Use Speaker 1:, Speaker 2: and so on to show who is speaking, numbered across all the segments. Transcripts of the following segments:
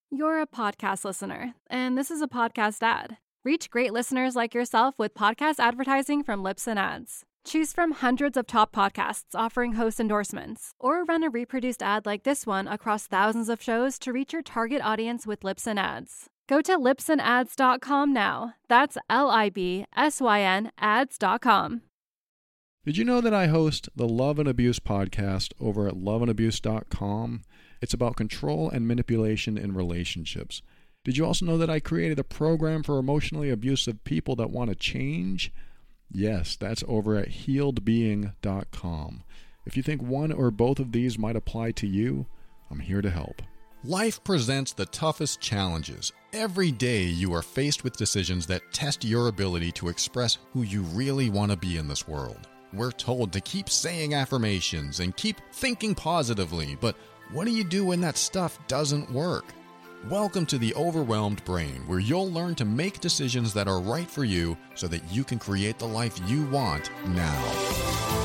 Speaker 1: You're a podcast listener, and this is a podcast ad. Reach great listeners like yourself with podcast advertising from Libsyn Ads. Choose from hundreds of top podcasts offering host endorsements, or run a reproduced ad like this one across thousands of shows to reach your target audience with Libsyn Ads. Go to libsynads.com now. That's LIBSYN ads.com.
Speaker 2: Did you know that I host the Love and Abuse podcast over at loveandabuse.com? It's about control and manipulation in relationships. Did you also know that I created a program for emotionally abusive people that want to change? Yes, that's over at healedbeing.com. If you think one or both of these might apply to you, I'm here to help. Life presents the toughest challenges. Every day you are faced with decisions that test your ability to express who you really want to be in this world. We're told to keep saying affirmations and keep thinking positively, but what do you do when that stuff doesn't work? Welcome to the Overwhelmed Brain, where you'll learn to make decisions that are right for you so that you can create the life you want now.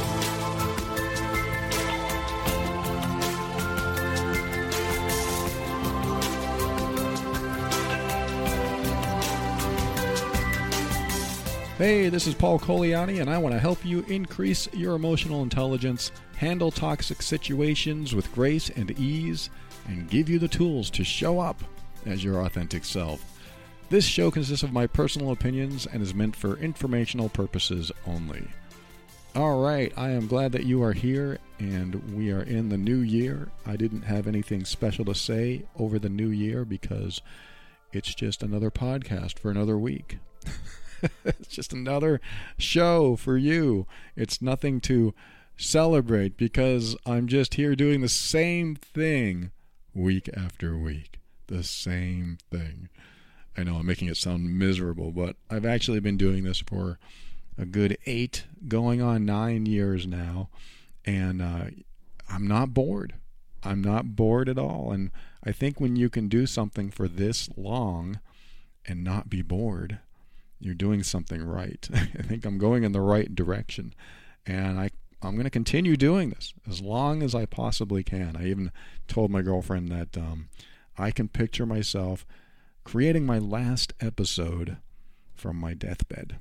Speaker 2: Hey, this is Paul Coliani, and I want to help you increase your emotional intelligence, handle toxic situations with grace and ease, and give you the tools to show up as your authentic self. This show consists of my personal opinions and is meant for informational purposes only. All right, I am glad that you are here, and we are in the new year. I didn't have anything special to say over the new year because it's just another podcast for another week. It's just another show for you. It's nothing to celebrate because I'm just here doing the same thing week after week. The same thing. I know I'm making it sound miserable, but I've actually been doing this for a good 8, going on 9 years now, and I'm not bored. I'm not bored at all. And I think when you can do something for this long and not be bored, you're doing something right. I think I'm going in the right direction. And I'm going to continue doing this as long as I possibly can. I even told my girlfriend that I can picture myself creating my last episode from my deathbed.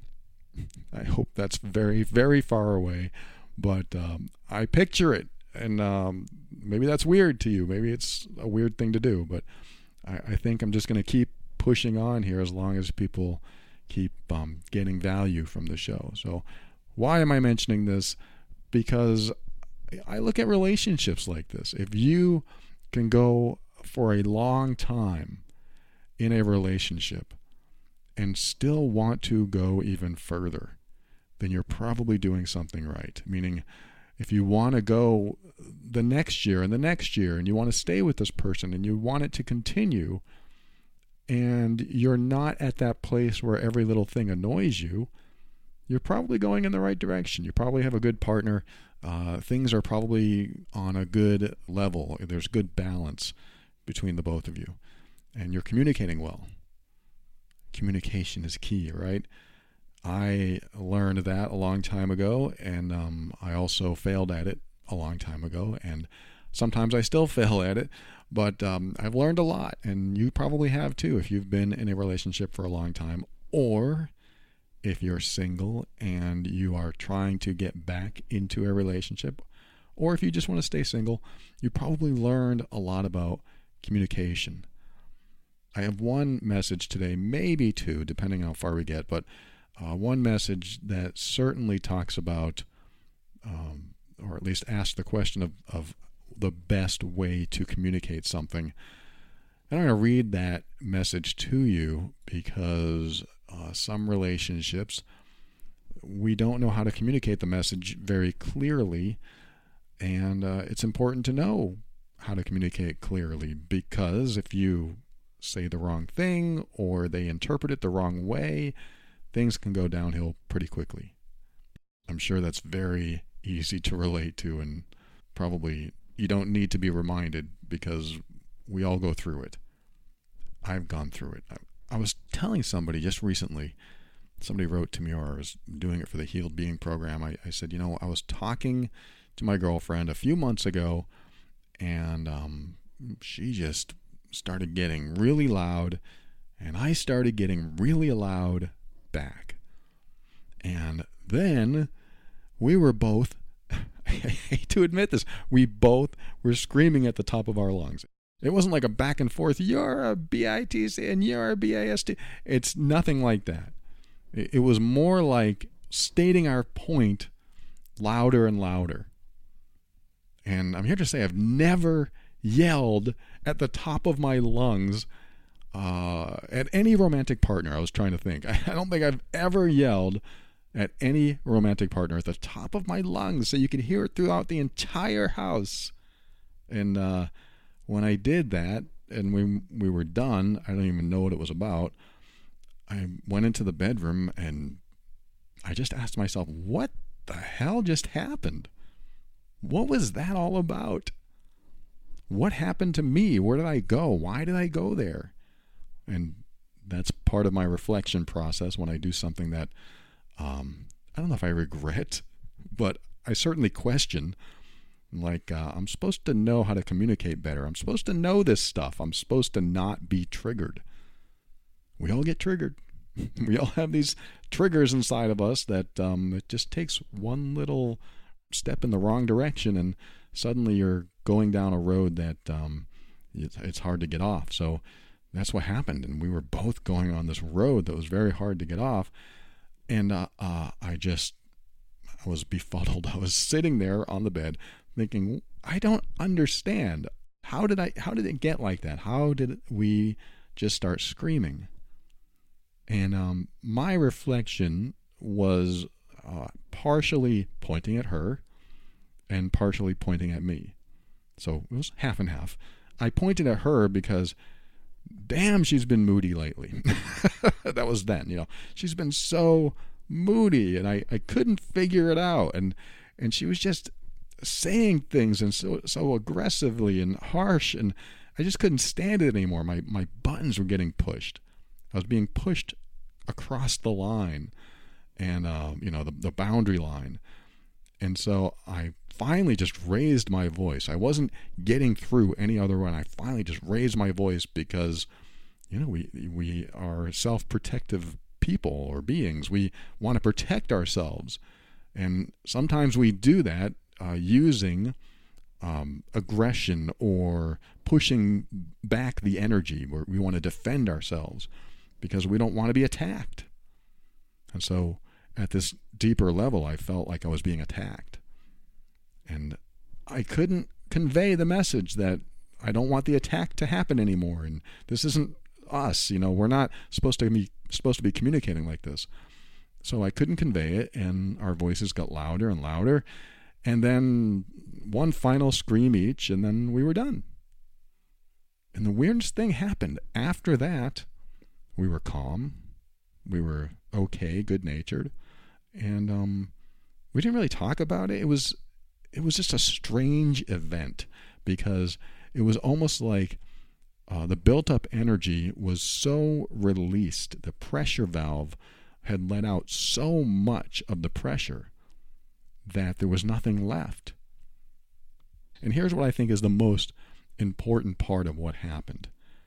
Speaker 2: I hope that's very, very far away, but I picture it. And maybe that's weird to you. Maybe it's a weird thing to do, but I think I'm just going to keep pushing on here as long as people keep getting value from the show. So why am I mentioning this? Because I look at relationships like this. If you can go for a long time in a relationship and still want to go even further, then you're probably doing something right. Meaning, if you want to go the next year and the next year, and you want to stay with this person and you want it to continue, and you're not at that place where every little thing annoys you, you're probably going in the right direction. You probably have a good partner. Things are probably on a good level. There's good balance between the both of you. And you're communicating well. Communication is key, right? I learned that a long time ago, and I also failed at it a long time ago, and sometimes I still fail at it. But I've learned a lot, and you probably have too if you've been in a relationship for a long time, or if you're single and you are trying to get back into a relationship, or if you just want to stay single, you probably learned a lot about communication. I have one message today, maybe two, depending on how far we get, but one message that certainly talks about, or at least asks the question of the best way to communicate something. And I'm going to read that message to you because some relationships, we don't know how to communicate the message very clearly, and it's important to know how to communicate clearly, because if you say the wrong thing or they interpret it the wrong way, things can go downhill pretty quickly. I'm sure that's very easy to relate to, and probably you don't need to be reminded because we all go through it. I've gone through it. I was telling somebody just recently, somebody wrote to me, or I was doing it for the Healed Being program. I said, I was talking to my girlfriend a few months ago, and she just started getting really loud, and I started getting really loud back. And then we were both, I hate to admit this, we both were screaming at the top of our lungs. It wasn't like a back and forth, you're a BITC and you're a BAST. It's nothing like that. It was more like stating our point louder and louder. And I'm here to say I've never yelled at the top of my lungs at any romantic partner. I was trying to think. I don't think I've ever yelled at any romantic partner at the top of my lungs so you could hear it throughout the entire house. And when I did that and we were done, I don't even know what it was about. I went into the bedroom and I just asked myself, what the hell just happened? What was that all about? What happened to me? Where did I go? Why did I go there? And that's part of my reflection process when I do something that I don't know if I regret, but I certainly question. Like, I'm supposed to know how to communicate better. I'm supposed to know this stuff. I'm supposed to not be triggered. We all get triggered. We all have these triggers inside of us that it just takes one little step in the wrong direction and suddenly you're going down a road that it's hard to get off. So that's what happened. And we were both going on this road that was very hard to get off. And I was befuddled. I was sitting there on the bed thinking, I don't understand. How did it get like that? How did we just start screaming? And my reflection was partially pointing at her and partially pointing at me. So it was half and half. I pointed at her because, damn, she's been moody lately. That was then, She's been so moody, and I couldn't figure it out. And she was just saying things and so aggressively and harsh, and I just couldn't stand it anymore. My buttons were getting pushed. I was being pushed across the line and the boundary line. And so I finally just raised my voice. I wasn't getting through any other way. I finally just raised my voice because we are self-protective people or beings. We want to protect ourselves. And sometimes we do that using aggression or pushing back the energy where we want to defend ourselves because we don't want to be attacked. And so at this deeper level, I felt like I was being attacked. And I couldn't convey the message that I don't want the attack to happen anymore. And this isn't us, we're not supposed to be communicating like this. So I couldn't convey it, and our voices got louder and louder. And then one final scream each, and then we were done. And the weirdest thing happened. After that, we were calm. We were okay, good-natured. And we didn't really talk about it. It was just a strange event because it was almost like the built-up energy was so released. The pressure valve had let out so much of the pressure that there was nothing left. And here's what I think is the most important part of what happened,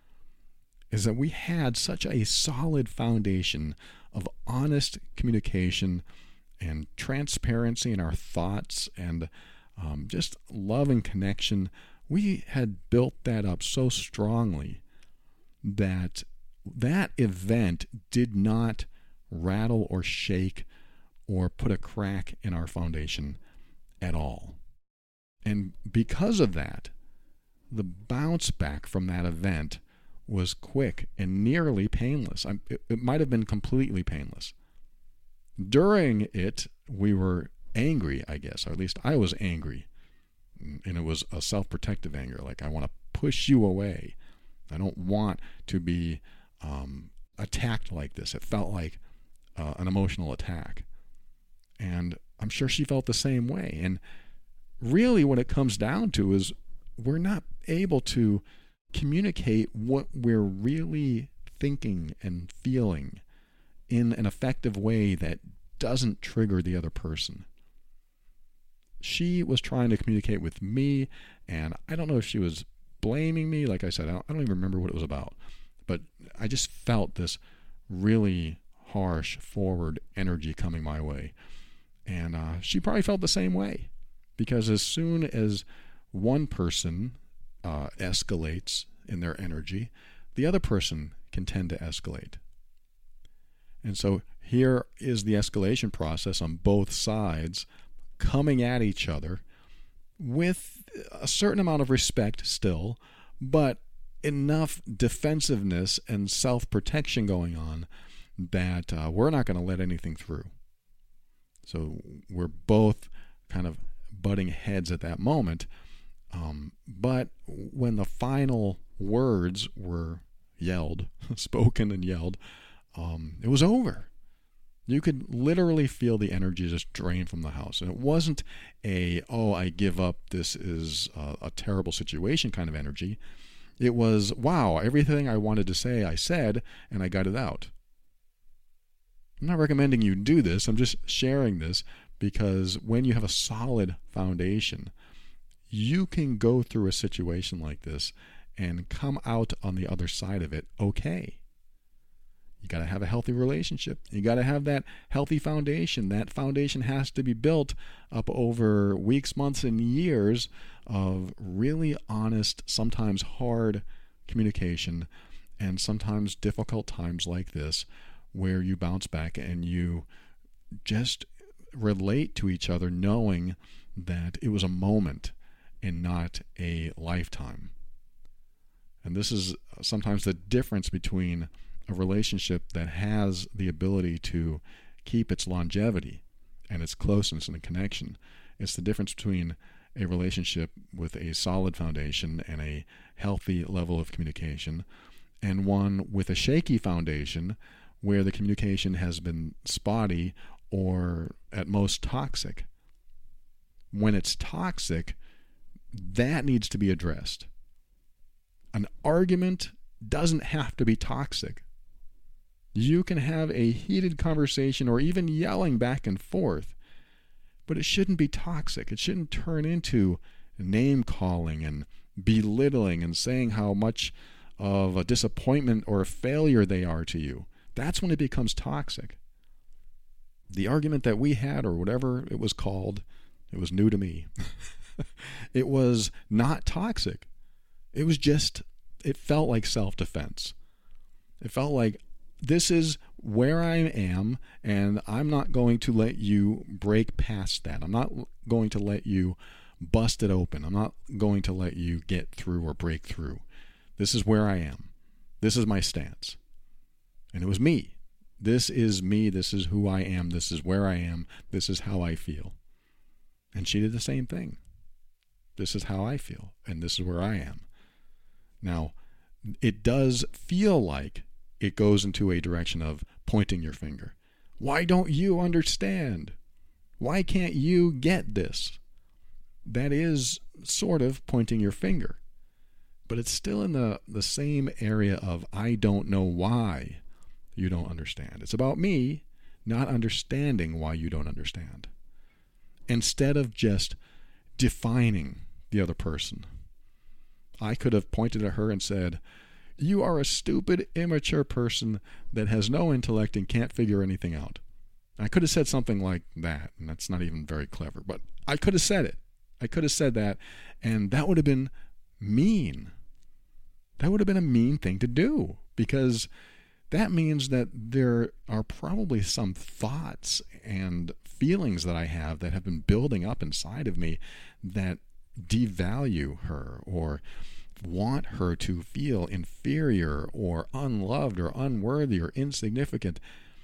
Speaker 2: is that we had such a solid foundation of honest communication and transparency in our thoughts and just love and connection. We had built that up so strongly that event did not rattle or shake or put a crack in our foundation at all. And because of that, the bounce back from that event was quick and nearly painless. It might have been completely painless. During it, we were angry, I guess, or at least I was angry. And it was a self-protective anger, like I want to push you away. I don't want to be attacked like this. It felt like an emotional attack. And I'm sure she felt the same way. And really what it comes down to is we're not able to communicate what we're really thinking and feeling in an effective way that doesn't trigger the other person. She was trying to communicate with me, and I don't know if she was blaming me. Like I said, I don't even remember what it was about. But I just felt this really harsh, forward energy coming my way. And she probably felt the same way. Because as soon as one person escalates in their energy, the other person can tend to escalate. And so here is the escalation process on both sides coming at each other with a certain amount of respect still, but enough defensiveness and self-protection going on that we're not going to let anything through. So we're both kind of butting heads at that moment. But when the final words were yelled, spoken and yelled, it was over. You could literally feel the energy just drain from the house. And it wasn't I give up, this is a terrible situation kind of energy. It was, wow, everything I wanted to say, I said, and I got it out. I'm not recommending you do this. I'm just sharing this because when you have a solid foundation, you can go through a situation like this and come out on the other side of it okay. You got to have a healthy relationship. You got to have that healthy foundation. That foundation has to be built up over weeks, months, and years of really honest, sometimes hard communication, and sometimes difficult times like this where you bounce back and you just relate to each other knowing that it was a moment and not a lifetime. And this is sometimes the difference between a relationship that has the ability to keep its longevity and its closeness and connection. It's the difference between a relationship with a solid foundation and a healthy level of communication and one with a shaky foundation where the communication has been spotty or at most toxic. When it's toxic, that needs to be addressed. An argument doesn't have to be toxic. You can have a heated conversation or even yelling back and forth, but it shouldn't be toxic. It shouldn't turn into name calling and belittling and saying how much of a disappointment or a failure they are to you. That's when it becomes toxic. The argument that we had, or whatever it was called, it was new to me. It was not toxic. It was just, it felt like self-defense. It felt like, this is where I am, and I'm not going to let you break past that. I'm not going to let you bust it open. I'm not going to let you get through or break through. This is where I am. This is my stance. And it was me. This is me. This is who I am. This is where I am. This is how I feel. And she did the same thing. This is how I feel, and this is where I am. Now, it does feel like it goes into a direction of pointing your finger. Why don't you understand? Why can't you get this? That is sort of pointing your finger. But it's still in the same area of I don't know why you don't understand. It's about me not understanding why you don't understand. Instead of just defining the other person, I could have pointed at her and said, you are a stupid, immature person that has no intellect and can't figure anything out. I could have said something like that, and that's not even very clever, but I could have said it. I could have said that, and that would have been mean. That would have been a mean thing to do, because that means that there are probably some thoughts and feelings that I have that have been building up inside of me that devalue her or want her to feel inferior or unloved or unworthy or insignificant.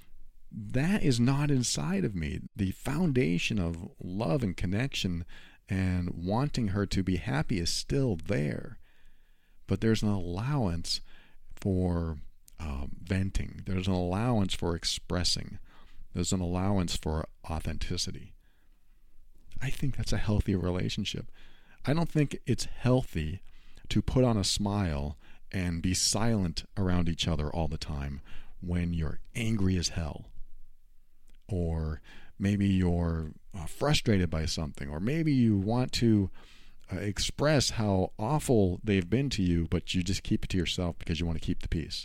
Speaker 2: That is not inside of me. The foundation of love and connection and wanting her to be happy is still there. But there's an allowance for venting. There's an allowance for expressing. There's an allowance for authenticity. I think that's a healthy relationship. I don't think it's healthy to put on a smile and be silent around each other all the time when you're angry as hell. Or maybe you're frustrated by something. Or maybe you want to express how awful they've been to you, but you just keep it to yourself because you want to keep the peace.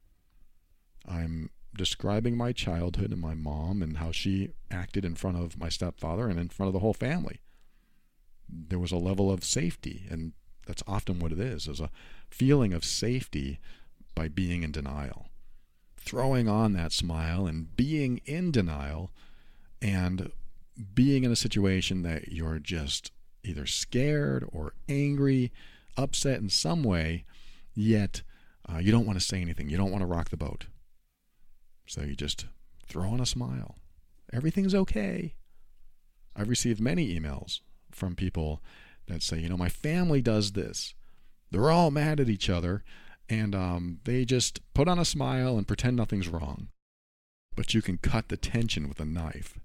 Speaker 2: I'm describing my childhood and my mom and how she acted in front of my stepfather and in front of the whole family. There was a level of safety, and that's often what it is a feeling of safety by being in denial. Throwing on that smile and being in denial and being in a situation that you're just either scared or angry, upset in some way, yet you don't want to say anything. You don't want to rock the boat. So you just throw on a smile. Everything's okay. I've received many emails from people that say, my family does this. They're all mad at each other, and they just put on a smile and pretend nothing's wrong. But you can cut the tension with a knife.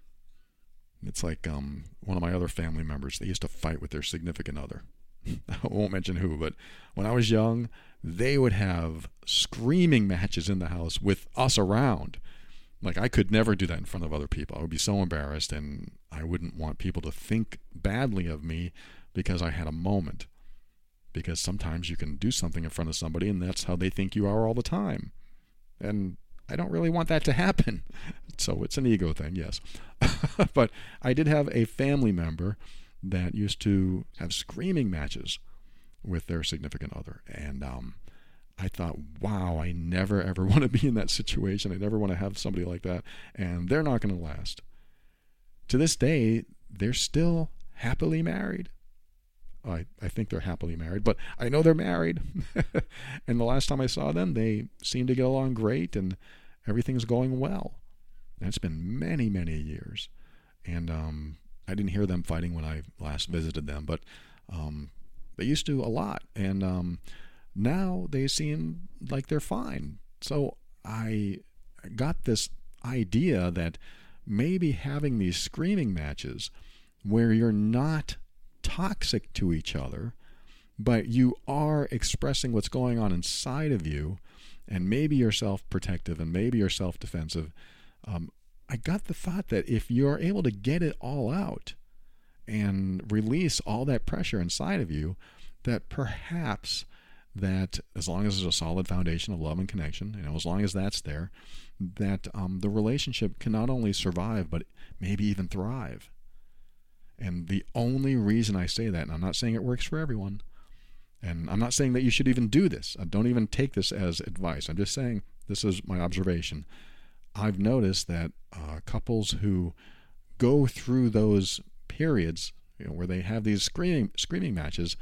Speaker 2: It's like one of my other family members, they used to fight with their significant other. I won't mention who, but when I was young, they would have screaming matches in the house with us around. Like, I could never do that in front of other people. I would be so embarrassed, and I wouldn't want people to think badly of me because I had a moment. Because sometimes you can do something in front of somebody, and that's how they think you are all the time. And I don't really want that to happen. So it's an ego thing, yes. But I did have a family member that used to have screaming matches with their significant other. And I thought, wow, I never ever want to be in that situation. I never want to have somebody like that. And they're not going to last. To this day, they're still happily married. I think they're happily married, but I know they're married. And the last time I saw them, they seemed to get along great and everything's going well. And it's been many, many years. And I didn't hear them fighting when I last visited them, but they used to a lot. And now they seem like they're fine. So I got this idea that maybe having these screaming matches where you're not toxic to each other, but you are expressing what's going on inside of you, and maybe you're self-protective and maybe you're self-defensive. I got the thought that if you're able to get it all out and release all that pressure inside of you, that perhaps that as long as there's a solid foundation of love and connection, as long as that's there, that the relationship can not only survive, but maybe even thrive. And the only reason I say that, and I'm not saying it works for everyone, and I'm not saying that you should even do this. Don't even take this as advice. I'm just saying this is my observation. I've noticed that couples who go through those periods, where they have these screaming matches,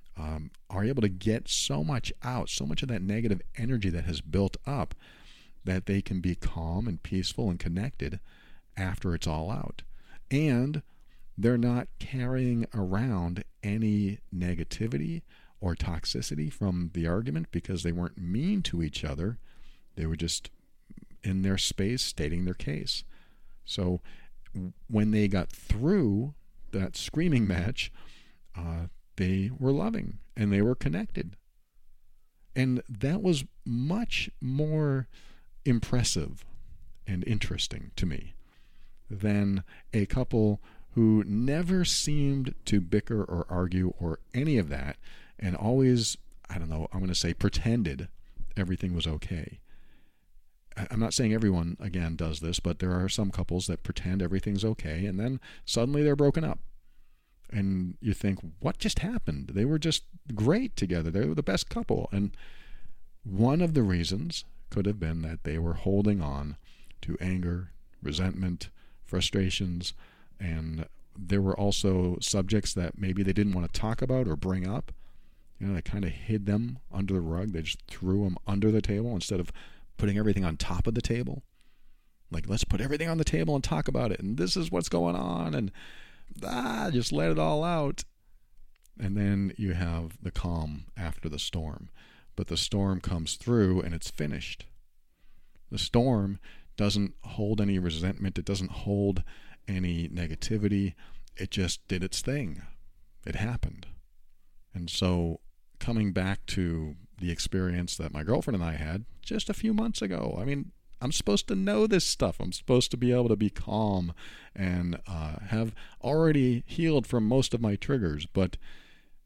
Speaker 2: are able to get so much out, so much of that negative energy that has built up, that they can be calm and peaceful and connected after it's all out. And they're not carrying around any negativity or toxicity from the argument because they weren't mean to each other. They were just in their space stating their case. So when they got through that screaming match, they were loving and they were connected. And that was much more impressive and interesting to me than a couple who never seemed to bicker or argue or any of that, and always, I'm going to say pretended everything was okay. I'm not saying everyone, again, does this, but there are some couples that pretend everything's okay, and then suddenly they're broken up. And you think, what just happened? They were just great together. They were the best couple. And one of the reasons could have been that they were holding on to anger, resentment, frustrations, and there were also subjects that maybe they didn't want to talk about or bring up. They kind of hid them under the rug. They just threw them under the table instead of putting everything on top of the table. Like, let's put everything on the table and talk about it. And this is what's going on. And just let it all out. And then you have the calm after the storm. But the storm comes through and it's finished. The storm doesn't hold any resentment. It doesn't hold any negativity. It just did its thing. It happened. And so coming back to the experience that my girlfriend and I had just a few months ago, I'm supposed to know this stuff. I'm supposed to be able to be calm and have already healed from most of my triggers. But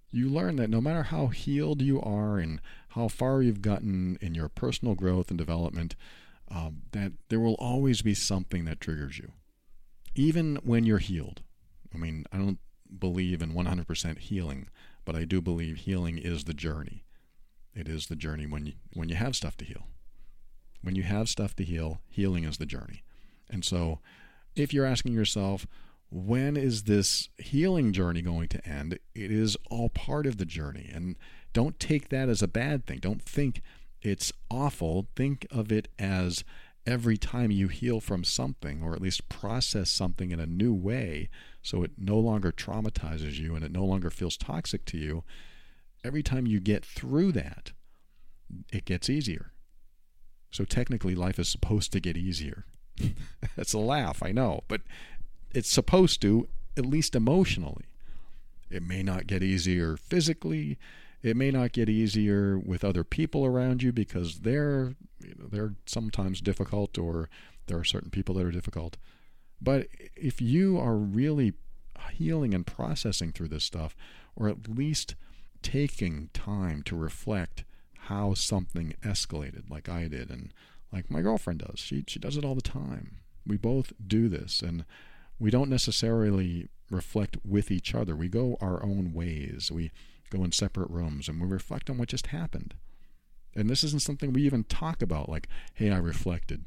Speaker 2: you learn that no matter how healed you are and how far you've gotten in your personal growth and development, that there will always be something that triggers you. Even when you're healed. I mean, I don't believe in 100% healing, but I do believe healing is the journey. It is the journey when you have stuff to heal. When you have stuff to heal, healing is the journey. And so if you're asking yourself, when is this healing journey going to end? It is all part of the journey. And don't take that as a bad thing. Don't think it's awful. Think of it as every time you heal from something, or at least process something in a new way, so it no longer traumatizes you and it no longer feels toxic to you, every time you get through that, it gets easier. So technically, life is supposed to get easier. That's a laugh, I know, but it's supposed to, at least emotionally. It may not get easier physically. It may not get easier with other people around you because they're sometimes difficult, or there are certain people that are difficult. But if you are really healing and processing through this stuff, or at least taking time to reflect how something escalated, like I did and like my girlfriend does. She does it all the time. We both do this, and we don't necessarily reflect with each other. We go our own ways. We go in separate rooms and we reflect on what just happened. And this isn't something we even talk about, like, hey, I reflected.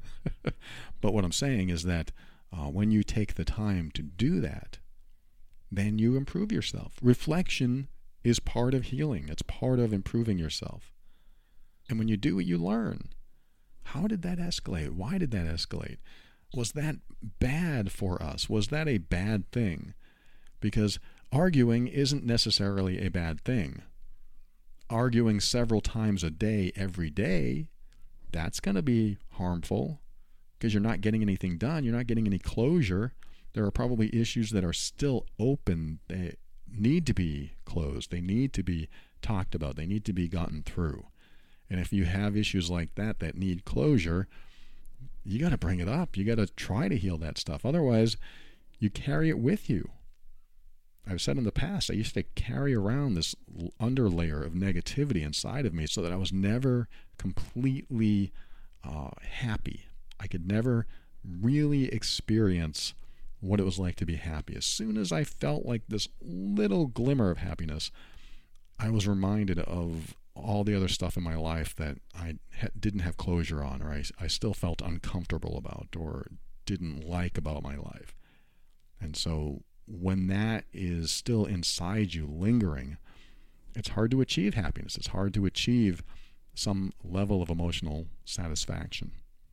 Speaker 2: But what I'm saying is that when you take the time to do that, then you improve yourself. Reflection is part of healing. It's part of improving yourself. And when you do it, you learn. How did that escalate? Why did that escalate? Was that bad for us? Was that a bad thing? Because arguing isn't necessarily a bad thing. Arguing several times a day, every day, that's going to be harmful because you're not getting anything done. You're not getting any closure. There are probably issues that are still open. They need to be closed. They need to be talked about. They need to be gotten through. And if you have issues like that need closure, you got to bring it up. You got to try to heal that stuff. Otherwise, you carry it with you. I've said in the past, I used to carry around this underlayer of negativity inside of me so that I was never completely happy. I could never really experience what it was like to be happy. As soon as I felt like this little glimmer of happiness, I was reminded of all the other stuff in my life that I didn't have closure on, or I still felt uncomfortable about, or didn't like about my life. And so when that is still inside you, lingering, it's hard to achieve happiness. It's hard to achieve some level of emotional satisfaction.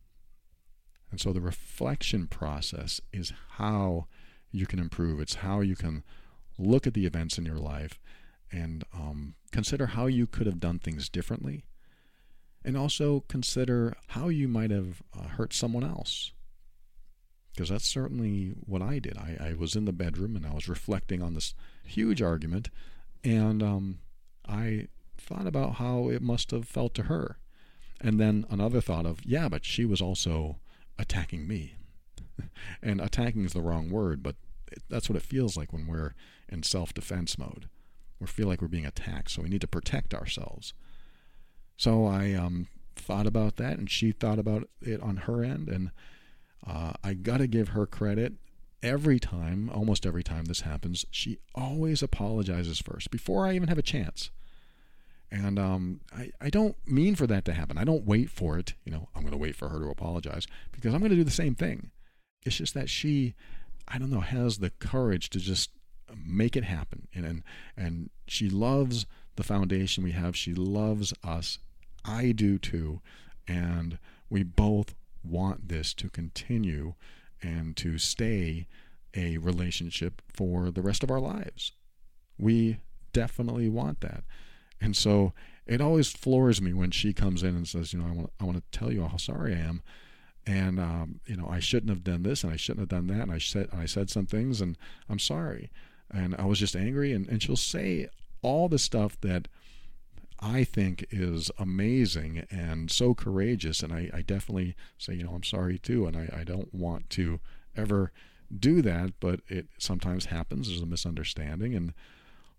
Speaker 2: And so the reflection process is how you can improve. It's how you can look at the events in your life and consider how you could have done things differently, and also consider how you might have hurt someone else. Because that's certainly what I did. I was in the bedroom and I was reflecting on this huge argument, and I thought about how it must have felt to her. And then another thought of, yeah, but she was also attacking me. And attacking is the wrong word, but that's what it feels like when we're in self-defense mode. We feel like we're being attacked, so we need to protect ourselves. So I thought about that, and she thought about it on her end, and I got to give her credit. Every time, almost every time this happens, she always apologizes first, before I even have a chance. And I don't mean for that to happen. I don't wait for it. I'm going to wait for her to apologize, because I'm going to do the same thing. It's just that she, has the courage to just make it happen. And she loves the foundation we have. She loves us. I do too. And we both want this to continue and to stay a relationship for the rest of our lives. We definitely want that. And so it always floors me when she comes in and says, I want to tell you how sorry I am. And, I shouldn't have done this and I shouldn't have done that. And I said some things and I'm sorry. And I was just angry. And she'll say all the stuff that I think is amazing and so courageous. And I definitely say, I'm sorry too. And I don't want to ever do that, but it sometimes happens. There's a misunderstanding. And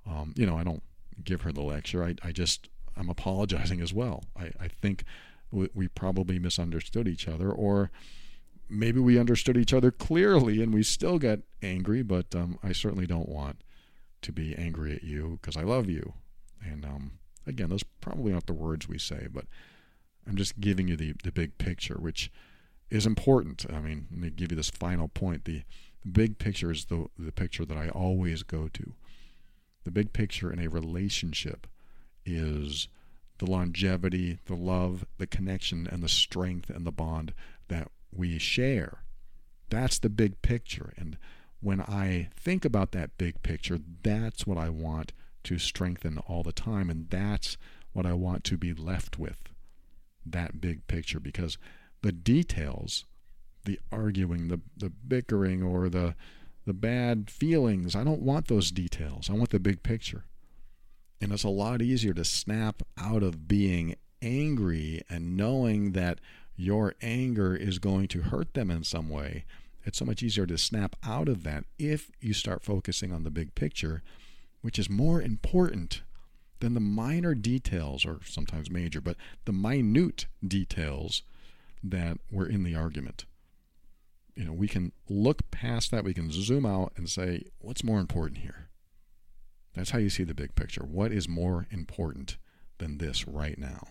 Speaker 2: I don't give her the lecture. I'm apologizing as well. I think we probably misunderstood each other, or maybe we understood each other clearly and we still get angry, but I certainly don't want to be angry at you because I love you. And again, those probably aren't the words we say, but I'm just giving you the big picture, which is important. I mean, let me give you this final point. The big picture is the picture that I always go to. The big picture in a relationship is the longevity, the love, the connection, and the strength and the bond that we share. That's the big picture. And when I think about that big picture, that's what I want to strengthen all the time. And that's what I want to be left with, that big picture. Because the details, the arguing, the bickering, or the bad feelings, I don't want those details. I want the big picture. And it's a lot easier to snap out of being angry and knowing that your anger is going to hurt them in some way. It's so much easier to snap out of that if you start focusing on the big picture, which is more important than the minor details, or sometimes major, but the minute details that were in the argument. We can look past that. We can zoom out and say, what's more important here? That's how you see the big picture. What is more important than this right now?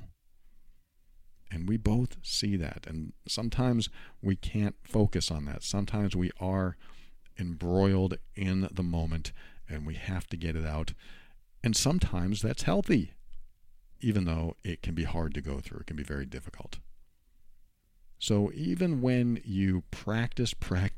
Speaker 2: And we both see that. And sometimes we can't focus on that. Sometimes we are embroiled in the moment and we have to get it out. And sometimes that's healthy, even though it can be hard to go through. It can be very difficult. So even when you practice,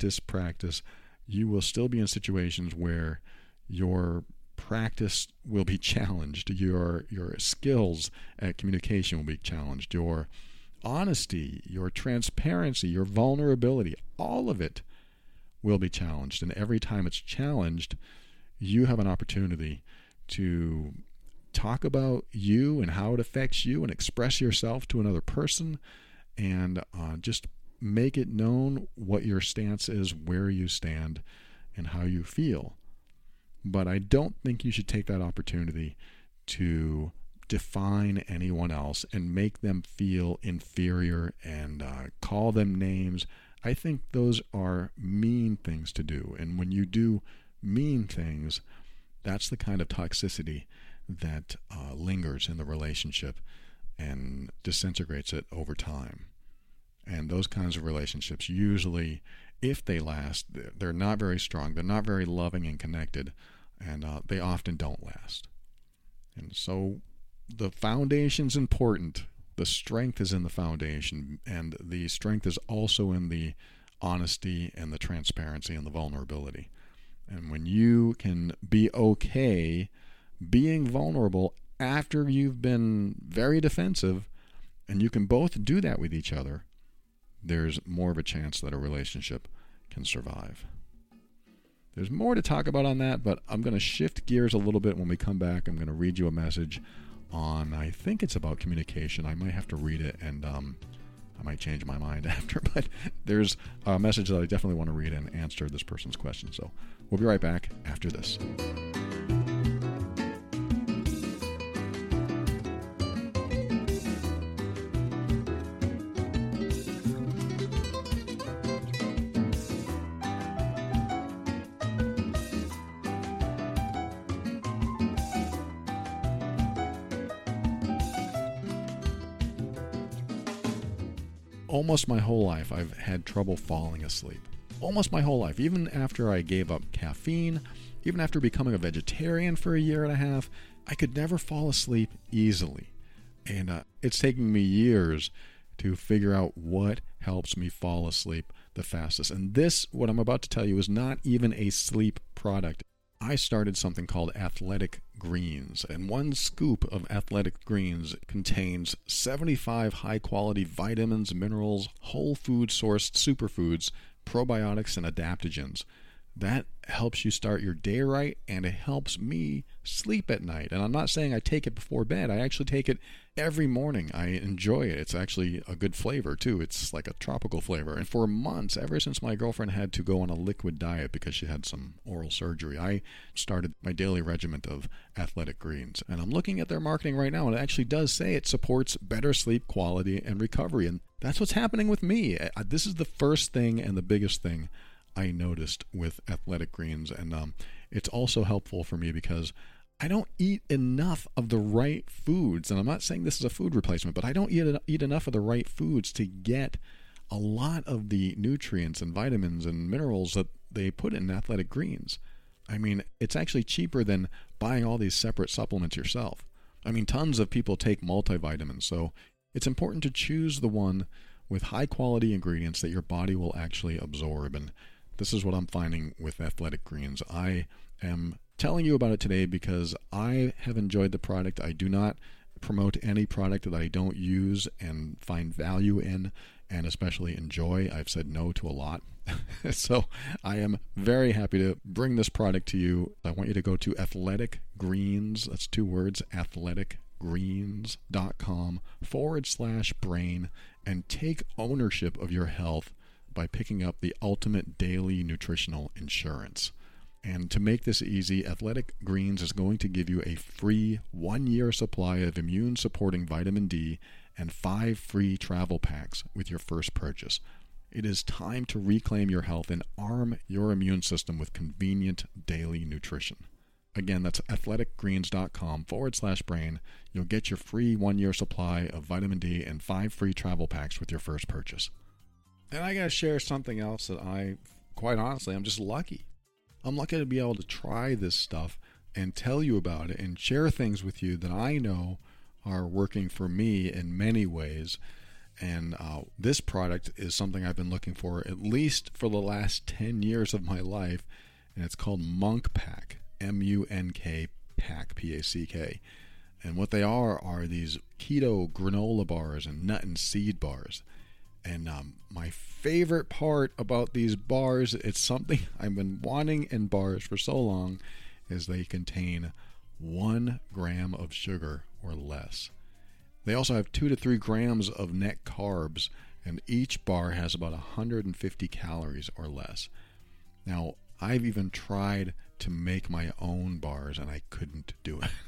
Speaker 2: you will still be in situations where your practice will be challenged. Your skills at communication will be challenged. Your honesty, your transparency, your vulnerability, all of it will be challenged. And every time it's challenged, you have an opportunity to talk about you and how it affects you and express yourself to another person, and just make it known what your stance is, where you stand, and how you feel. But I don't think you should take that opportunity to define anyone else and make them feel inferior and call them names. I think those are mean things to do. And when you do mean things, that's the kind of toxicity that lingers in the relationship and disintegrates it over time. And those kinds of relationships usually, if they last, they're not very strong, they're not very loving and connected, and they often don't last. And so the foundation's important. The strength is in the foundation, and the strength is also in the honesty and the transparency and the vulnerability. And when you can be okay being vulnerable after you've been very defensive, and you can both do that with each other, there's more of a chance that a relationship can survive. There's more to talk about on that, but I'm going to shift gears a little bit when we come back. I'm going to read you a message on, I think it's about communication. I might have to read it, and I might change my mind after, but there's a message that I definitely want to read and answer this person's question. So we'll be right back after this. Almost my whole life, I've had trouble falling asleep. Almost my whole life. Even after I gave up caffeine, even after becoming a vegetarian for a year and a half, I could never fall asleep easily. And it's taken me years to figure out what helps me fall asleep the fastest. And this, what I'm about to tell you, is not even a sleep product. I started something called Athletic Greens, and one scoop of Athletic Greens contains 75 high-quality vitamins, minerals, whole food-sourced superfoods, probiotics, and adaptogens. that helps you start your day right, and it helps me sleep at night. And I'm not saying I take it before bed. I actually take it every morning. I enjoy it. It's actually a good flavor too. It's like a tropical flavor. And for months, ever since my girlfriend had to go on a liquid diet because she had some oral surgery, I started my daily regimen of Athletic Greens. And I'm looking at their marketing right now, and it actually does say it supports better sleep quality and recovery. And that's what's happening with me. This is the first thing and the biggest thing I noticed with Athletic Greens. And it's also helpful for me because I don't eat enough of the right foods. And I'm not saying this is a food replacement, but I don't eat enough of the right foods to get a lot of the nutrients and vitamins and minerals that they put in Athletic Greens. I mean, it's actually cheaper than buying all these separate supplements yourself. I mean, tons of people take multivitamins, so it's important to choose the one with high quality ingredients that your body will actually absorb. And this is what I'm finding with Athletic Greens. I am telling you about it today because I have enjoyed the product. I do not promote any product that I don't use and find value in and especially enjoy. I've said no to a lot. So I am very happy to bring this product to you. I want you to go to Athletic Greens, that's 2 words, athleticgreens.com/brain, and take ownership of your health by picking up the ultimate daily nutritional insurance. And to make this easy, Athletic Greens is going to give you a free 1-year supply of immune-supporting vitamin D and 5 free travel packs with your first purchase. It is time to reclaim your health and arm your immune system with convenient daily nutrition. Again, that's athleticgreens.com/brain. You'll get your free 1-year supply of vitamin D and 5 free travel packs with your first purchase. And I got to share something else that quite honestly, I'm just lucky. I'm lucky to be able to try this stuff and tell you about it and share things with you that I know are working for me in many ways. And this product is something I've been looking for at least for the last 10 years of my life, and it's called Munk Pack, M-U-N-K Pack, P-A-C-K. And what they are these keto granola bars and nut and seed bars. And my favorite part about these bars, it's something I've been wanting in bars for so long, is they contain 1 gram of sugar or less. They also have 2 to 3 grams of net carbs, and each bar has about 150 calories or less. Now, I've even tried to make my own bars, and I couldn't do it.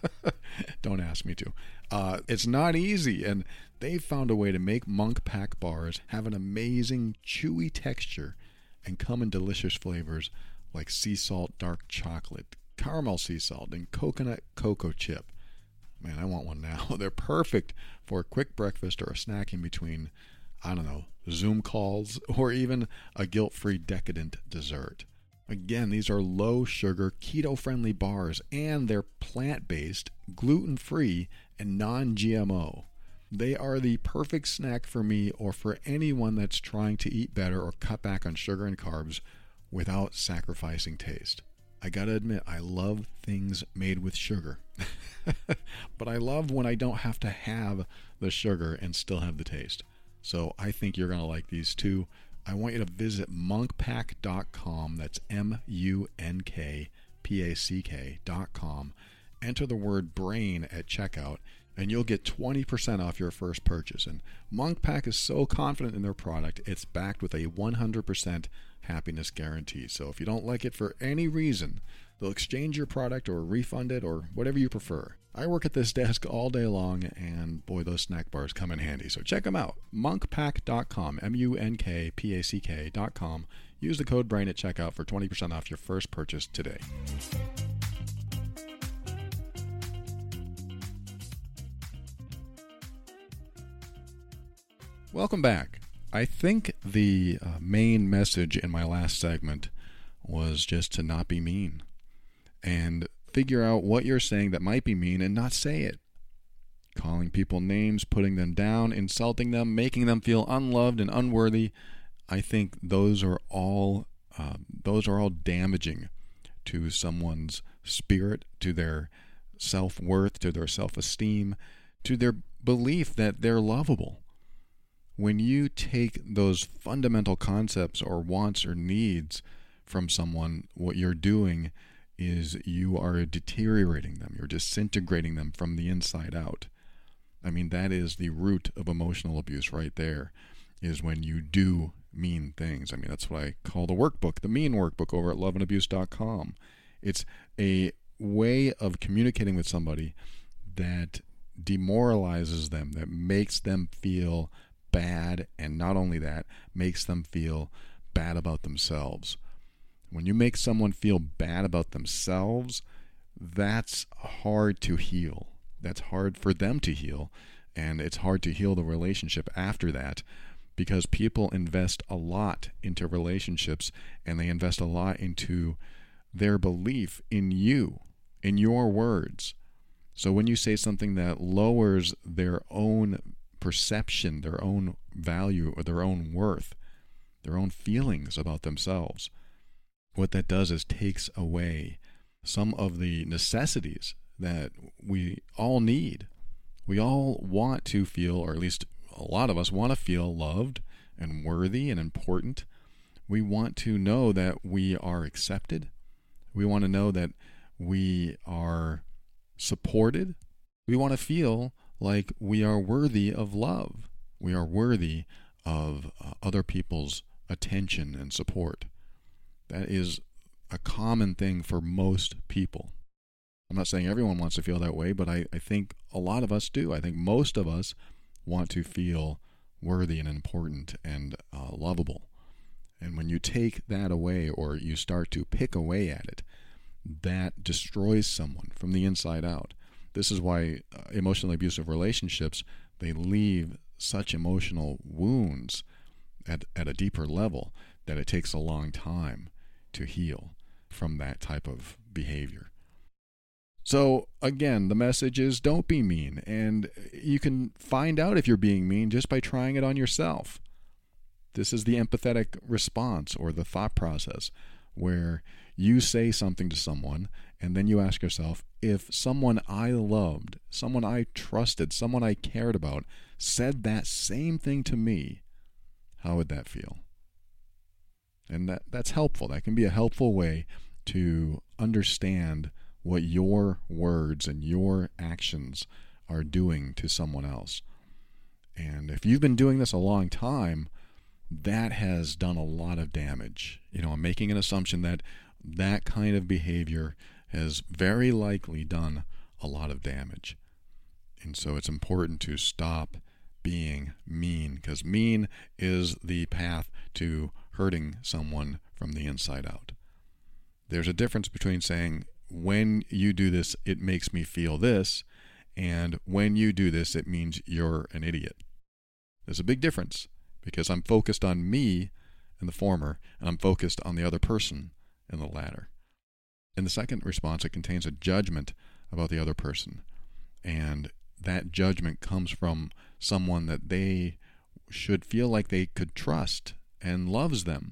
Speaker 2: Don't ask me to. It's not easy, and they've found a way to make Munk Pack bars have an amazing chewy texture and come in delicious flavors like sea salt dark chocolate, caramel sea salt, and coconut cocoa chip. Man, I want one now. They're perfect for a quick breakfast or a snack in between, Zoom calls or even a guilt-free decadent dessert. Again, these are low-sugar, keto-friendly bars, and they're plant-based, gluten-free, and non-GMO. They are the perfect snack for me or for anyone that's trying to eat better or cut back on sugar and carbs without sacrificing taste. I gotta admit, I love things made with sugar. But I love when I don't have to have the sugar and still have the taste. So I think you're gonna like these too. I want you to visit munkpack.com. That's munkpack.com. Enter the word brain at checkout, and you'll get 20% off your first purchase. And Munk Pack is so confident in their product, it's backed with a 100% happiness guarantee. So if you don't like it for any reason, they'll exchange your product or refund it or whatever you prefer. I work at this desk all day long, and boy, those snack bars come in handy. So check them out. Munkpack.com, munkpack.com. Use the code BRAIN at checkout for 20% off your first purchase today. Welcome back. I think the main message in my last segment was just to not be mean and figure out what you're saying that might be mean and not say it. Calling people names, putting them down, insulting them, making them feel unloved and unworthy. I think those are all damaging to someone's spirit, to their self-worth, to their self-esteem, to their belief that they're lovable. When you take those fundamental concepts or wants or needs from someone, what you're doing is you are deteriorating them. You're disintegrating them from the inside out. I mean, that is the root of emotional abuse right there, is when you do mean things. I mean, that's what I call the workbook, the mean workbook over at loveandabuse.com. It's a way of communicating with somebody that demoralizes them, that makes them feel bad, and not only that, makes them feel bad about themselves. When you make someone feel bad about themselves, that's hard to heal. That's hard for them to heal, and it's hard to heal the relationship after that, because people invest a lot into relationships, and they invest a lot into their belief in you, in your words. So when you say something that lowers their own perception, their own value, or their own worth, their own feelings about themselves, what that does is takes away some of the necessities that we all need. We all want to feel, or at least a lot of us want to feel loved and worthy and important. We want to know that we are accepted. We want to know that we are supported. We want to feel like we are worthy of love. We are worthy of other people's attention and support. That is a common thing for most people. I'm not saying everyone wants to feel that way, but I think a lot of us do. I think most of us want to feel worthy and important and lovable. And when you take that away, or you start to pick away at it, that destroys someone from the inside out. This is why emotionally abusive relationships, they leave such emotional wounds at a deeper level that it takes a long time to heal from that type of behavior. So again, the message is don't be mean, and you can find out if you're being mean just by trying it on yourself. This is the empathetic response, or the thought process, where you say something to someone and then you ask yourself, if someone I loved, someone I trusted, someone I cared about said that same thing to me, how would that feel? And that's helpful. That can be a helpful way to understand what your words and your actions are doing to someone else. And if you've been doing this a long time, that has done a lot of damage. I'm making an assumption that that kind of behavior has very likely done a lot of damage. And so it's important to stop being mean, because mean is the path to hurting someone from the inside out. There's a difference between saying, when you do this, it makes me feel this, and when you do this, it means you're an idiot. There's a big difference, because I'm focused on me in the former, and I'm focused on the other person in the latter. In the second response, it contains a judgment about the other person, and that judgment comes from someone that they should feel like they could trust and loves them.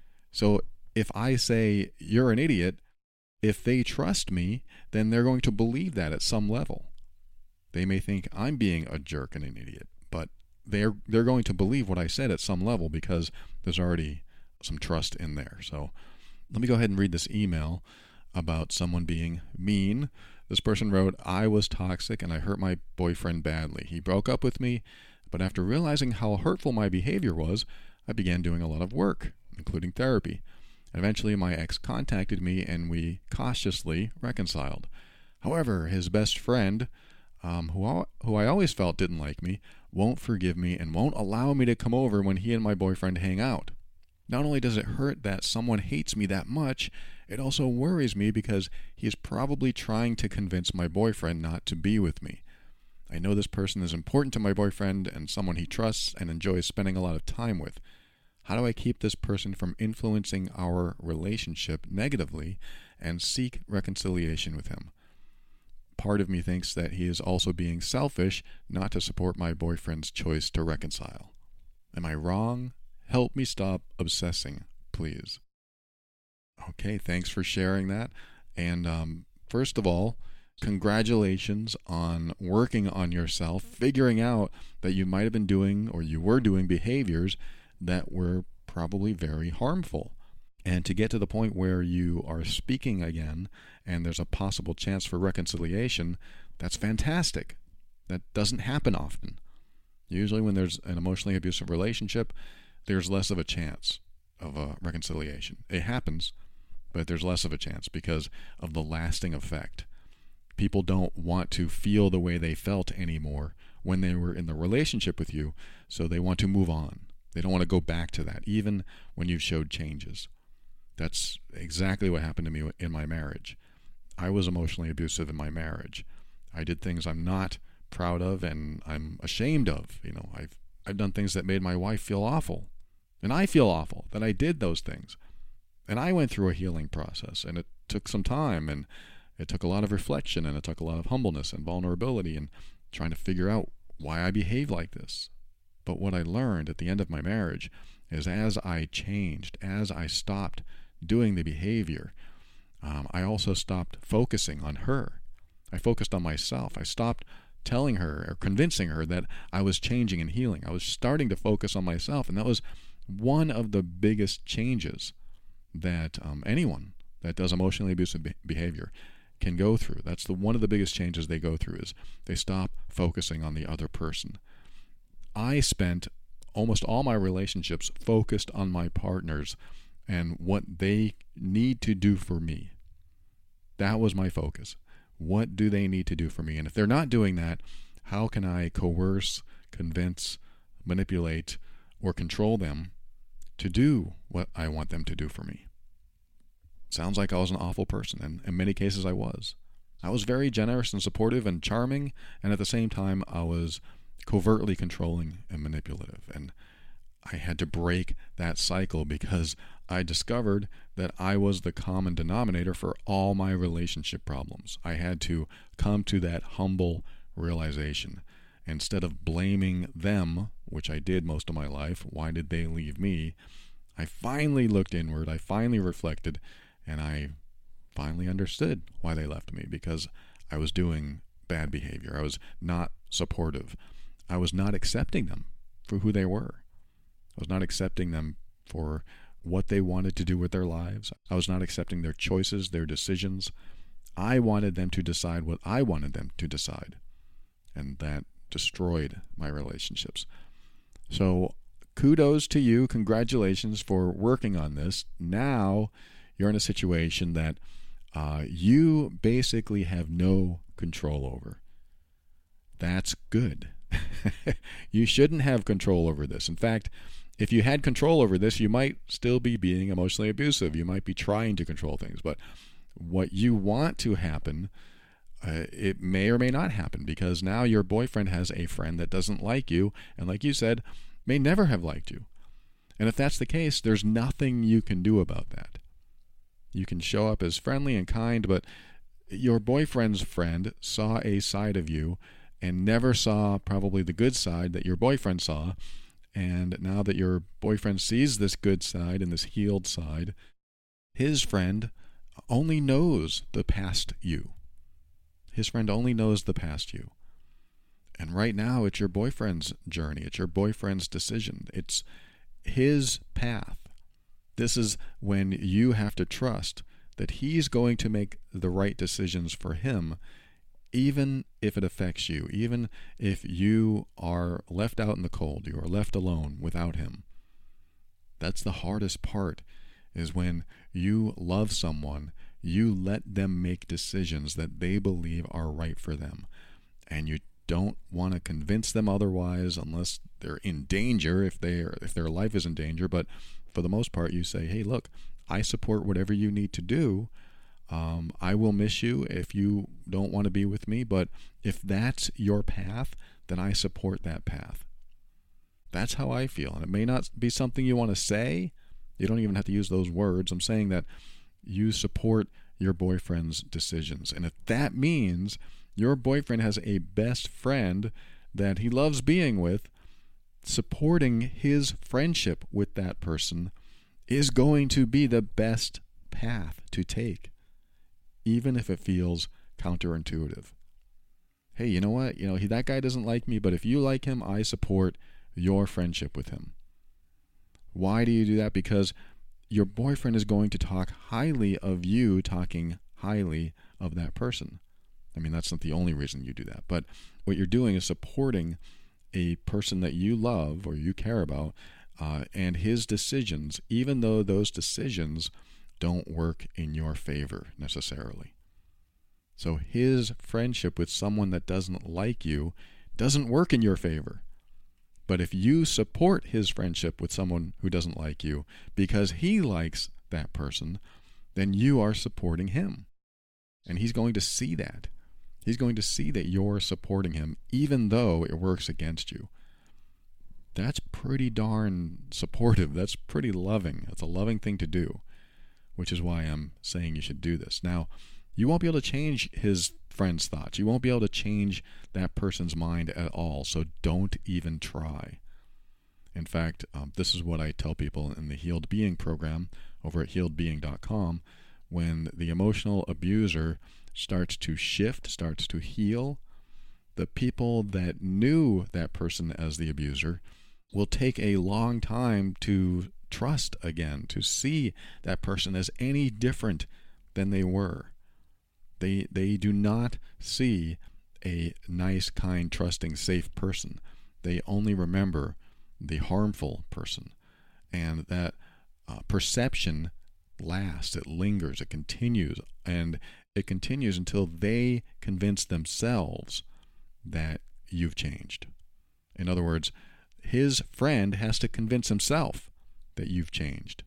Speaker 2: So if I say, you're an idiot, if they trust me, then they're going to believe that at some level. They may think I'm being a jerk and an idiot, but they're going to believe what I said at some level, because there's already some trust in there. So let me go ahead and read this email about someone being mean. This person wrote, I was toxic and I hurt my boyfriend badly. He broke up with me, but after realizing how hurtful my behavior was, I began doing a lot of work, including therapy. And eventually my ex contacted me and we cautiously reconciled. However, his best friend, who I always felt didn't like me, won't forgive me and won't allow me to come over when he and my boyfriend hang out. Not only does it hurt that someone hates me that much, it also worries me because he is probably trying to convince my boyfriend not to be with me. I know this person is important to my boyfriend and someone he trusts and enjoys spending a lot of time with. How do I keep this person from influencing our relationship negatively and seek reconciliation with him? Part of me thinks that he is also being selfish not to support my boyfriend's choice to reconcile. Am I wrong? Help me stop obsessing, please. Okay, thanks for sharing that. And first of all, congratulations on working on yourself, figuring out that you might have been doing, or you were doing, behaviors that were probably very harmful. And to get to the point where you are speaking again and there's a possible chance for reconciliation, that's fantastic. That doesn't happen often. Usually when there's an emotionally abusive relationship, there's less of a chance of a reconciliation. It happens, but there's less of a chance because of the lasting effect. People don't want to feel the way they felt anymore when they were in the relationship with you, so they want to move on. They don't want to go back to that, even when you've showed changes. That's exactly what happened to me in my marriage. I was emotionally abusive in my marriage. I did things I'm not proud of and I'm ashamed of. I've done things that made my wife feel awful. And I feel awful that I did those things. And I went through a healing process, and it took some time, and it took a lot of reflection, and it took a lot of humbleness and vulnerability and trying to figure out why I behave like this. But what I learned at the end of my marriage is as I changed, as I stopped doing the behavior, I also stopped focusing on her. I focused on myself. I stopped telling her or convincing her that I was changing and healing. I was starting to focus on myself, and that was one of the biggest changes that anyone that does emotionally abusive behavior can go through. That's one of the biggest changes they go through is they stop focusing on the other person. I spent almost all my relationships focused on my partners and what they need to do for me. That was my focus. What do they need to do for me? And if they're not doing that, how can I coerce, convince, manipulate, or control them to do what I want them to do for me? Sounds like I was an awful person, and in many cases I was. I was very generous and supportive and charming, and at the same time I was covertly controlling and manipulative. And I had to break that cycle because I discovered that I was the common denominator for all my relationship problems. I had to come to that humble realization. Instead of blaming them, which I did most of my life, why did they leave me? I finally looked inward, I finally reflected, and I finally understood why they left me, because I was doing bad behavior. I was not supportive. I was not accepting them for who they were. I was not accepting them for what they wanted to do with their lives. I was not accepting their choices, their decisions. I wanted them to decide what I wanted them to decide. And that destroyed my relationships. So kudos to you. Congratulations for working on this. Now you're in a situation that you basically have no control over. That's good. You shouldn't have control over this. In fact, if you had control over this, you might still be being emotionally abusive. You might be trying to control things. But what you want to happen, it may or may not happen, because now your boyfriend has a friend that doesn't like you, and like you said, may never have liked you. And if that's the case, there's nothing you can do about that. You can show up as friendly and kind, but your boyfriend's friend saw a side of you and never saw probably the good side that your boyfriend saw. And now that your boyfriend sees this good side and this healed side, his friend only knows the past you. His friend only knows the past you. And right now it's your boyfriend's journey. It's your boyfriend's decision. It's his path. This is when you have to trust that he's going to make the right decisions for him, even if it affects you, even if you are left out in the cold, you are left alone without him. That's the hardest part, is when you love someone, you let them make decisions that they believe are right for them. And you don't want to convince them otherwise unless they're in danger, if their life is in danger. But for the most part, you say, hey, look, I support whatever you need to do. I will miss you if you don't want to be with me, but if that's your path, then I support that path. That's how I feel. And it may not be something you want to say. You don't even have to use those words. I'm saying that you support your boyfriend's decisions. And if that means your boyfriend has a best friend that he loves being with, supporting his friendship with that person is going to be the best path to take, even if it feels counterintuitive. Hey, you know what? That guy doesn't like me, but if you like him, I support your friendship with him. Why do you do that? Because your boyfriend is going to talk highly of you talking highly of that person. I mean, that's not the only reason you do that, but what you're doing is supporting a person that you love or you care about, and his decisions, even though those decisions don't work in your favor necessarily. So his friendship with someone that doesn't like you doesn't work in your favor. But if you support his friendship with someone who doesn't like you because he likes that person, then you are supporting him. And he's going to see that. He's going to see that you're supporting him even though it works against you. That's pretty darn supportive. That's pretty loving. That's a loving thing to do, which is why I'm saying you should do this. Now, you won't be able to change his friend's thoughts. You won't be able to change that person's mind at all, so don't even try. In fact, this is what I tell people in the Healed Being program over at healedbeing.com. When the emotional abuser starts to shift, starts to heal, the people that knew that person as the abuser will take a long time to trust again, to see that person as any different than they were. They do not see a nice, kind, trusting, safe person. They only remember the harmful person. And that perception lasts, it lingers, it continues, and it continues until they convince themselves that you've changed. In other words, his friend has to convince himself that you've changed.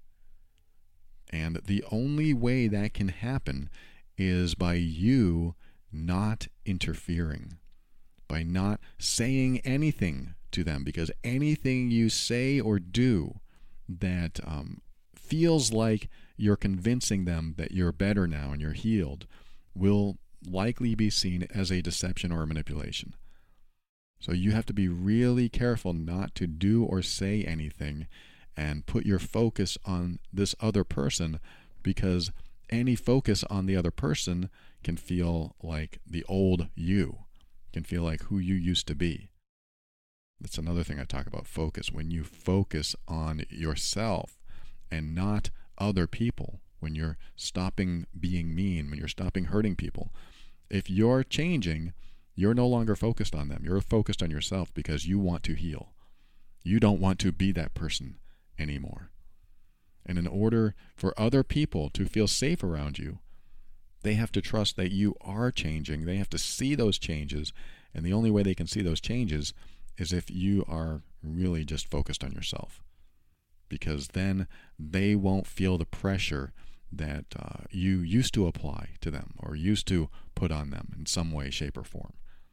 Speaker 2: And the only way that can happen is by you not interfering, by not saying anything to them, because anything you say or do that feels like you're convincing them that you're better now and you're healed will likely be seen as a deception or a manipulation. So you have to be really careful not to do or say anything and put your focus on this other person, because any focus on the other person can feel like the old you, can feel like who you used to be. That's another thing I talk about, focus. When you focus on yourself and not other people, when you're stopping being mean, when you're stopping hurting people, if you're changing, you're no longer focused on them. You're focused on yourself because you want to heal. You don't want to be that person anymore. And in order for other people to feel safe around you, they have to trust that you are changing. They have to see those changes. And the only way they can see those changes is if you are really just focused on yourself. Because then they won't feel the pressure that you used to apply to them or used to put on them in some way, shape, or form.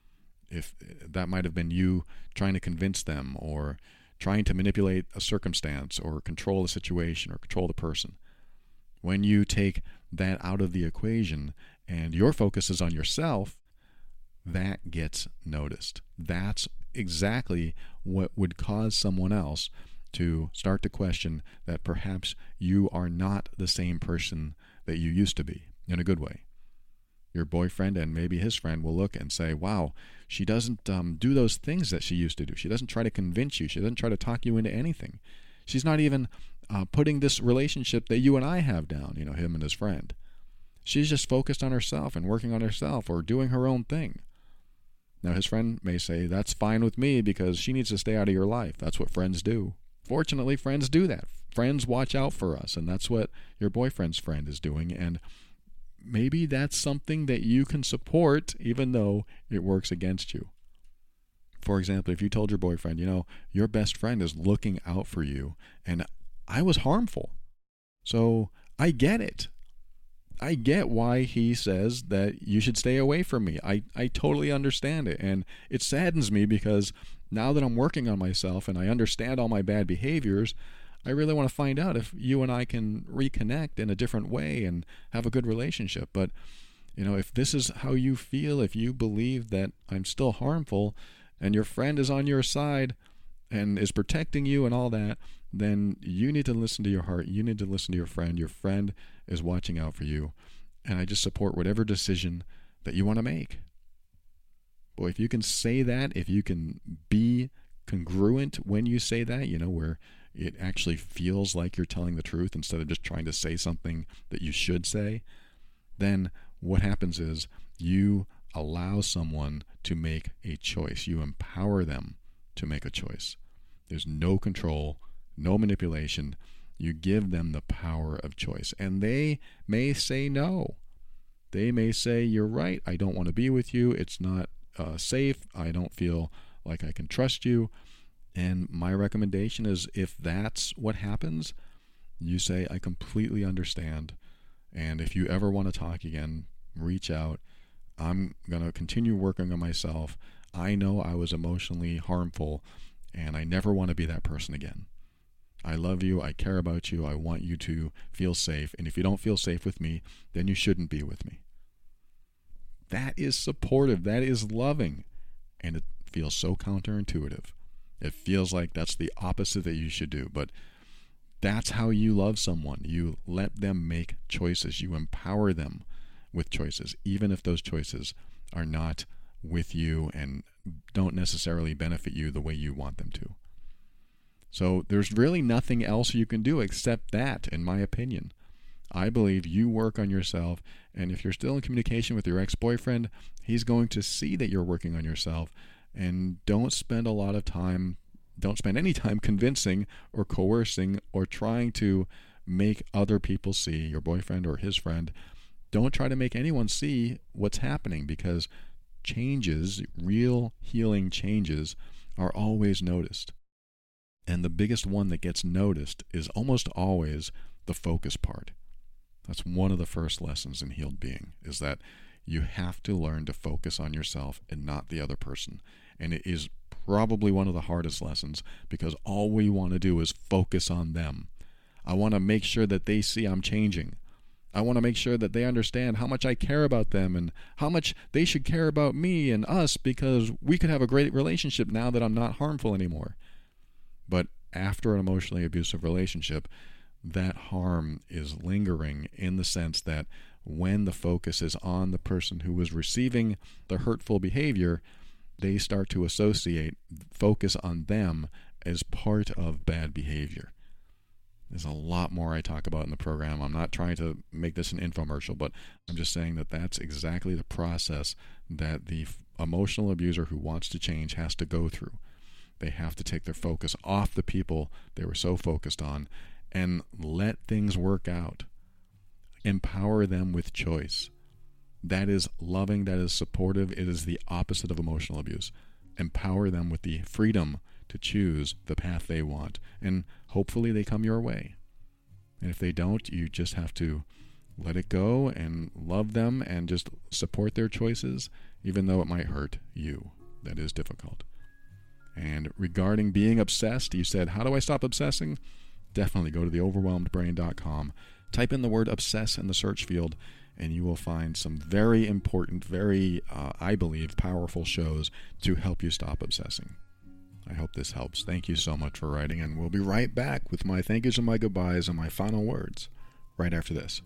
Speaker 2: If that might have been you trying to convince them or trying to manipulate a circumstance or control a situation or control the person. When you take that out of the equation and your focus is on yourself, that gets noticed. That's exactly what would cause someone else to start to question that perhaps you are not the same person that you used to be, in a good way. Your boyfriend and maybe his friend will look and say, wow, she doesn't do those things that she used to do. She doesn't try to convince you. She doesn't try to talk you into anything. She's not even putting this relationship that you and I have down, him and his friend. She's just focused on herself and working on herself or doing her own thing. Now, his friend may say, that's fine with me because she needs to stay out of your life. That's what friends do. Fortunately, friends do that. Friends watch out for us, and that's what your boyfriend's friend is doing. And maybe that's something that you can support even though it works against you. For example, if you told your boyfriend, your best friend is looking out for you, and I was harmful. So I get it. I get why he says that you should stay away from me. I totally understand it. And it saddens me because now that I'm working on myself and I understand all my bad behaviors, I really want to find out if you and I can reconnect in a different way and have a good relationship. But, if this is how you feel, if you believe that I'm still harmful and your friend is on your side and is protecting you and all that, then you need to listen to your heart. You need to listen to your friend. Your friend is watching out for you. And I just support whatever decision that you want to make. Boy, if you can say that, if you can be congruent when you say that, where it actually feels like you're telling the truth instead of just trying to say something that you should say, then what happens is you allow someone to make a choice. You empower them to make a choice. There's no control, no manipulation. You give them the power of choice. And they may say no. They may say, you're right, I don't want to be with you. It's not safe. I don't feel like I can trust you. And my recommendation is, if that's what happens, you say, I completely understand. And if you ever want to talk again, reach out. I'm going to continue working on myself. I know I was emotionally harmful, and I never want to be that person again. I love you. I care about you. I want you to feel safe. And if you don't feel safe with me, then you shouldn't be with me. That is supportive. That is loving. And it feels so counterintuitive. It feels like that's the opposite that you should do. But that's how you love someone. You let them make choices. You empower them with choices, even if those choices are not with you and don't necessarily benefit you the way you want them to. So there's really nothing else you can do except that, in my opinion. I believe you work on yourself, and if you're still in communication with your ex-boyfriend, he's going to see that you're working on yourself. And don't spend any time convincing or coercing or trying to make other people see, your boyfriend or his friend. Don't try to make anyone see what's happening, because changes, real healing changes, are always noticed. And the biggest one that gets noticed is almost always the focus part. That's one of the first lessons in healed being, is that you have to learn to focus on yourself and not the other person. And it is probably one of the hardest lessons, because all we want to do is focus on them. I want to make sure that they see I'm changing. I want to make sure that they understand how much I care about them and how much they should care about me and us, because we could have a great relationship now that I'm not harmful anymore. But after an emotionally abusive relationship, that harm is lingering, in the sense that when the focus is on the person who was receiving the hurtful behavior, they start to associate focus on them as part of bad behavior. There's a lot more I talk about in the program. I'm not trying to make this an infomercial, but I'm just saying that that's exactly the process that the emotional abuser who wants to change has to go through. They have to take their focus off the people they were so focused on and let things work out. Empower them with choice. That is loving, that is supportive. It is the opposite of emotional abuse. Empower them with the freedom to choose the path they want, and hopefully they come your way. And if they don't, you just have to let it go and love them and just support their choices, even though it might hurt you. That is difficult. And regarding being obsessed, you said, how do I stop obsessing? Definitely go to theoverwhelmedbrain.com. Type in the word obsess in the search field, and you will find some very important, very, I believe, powerful shows to help you stop obsessing. I hope this helps. Thank you so much for writing, and we'll be right back with my thank yous and my goodbyes and my final words right after this.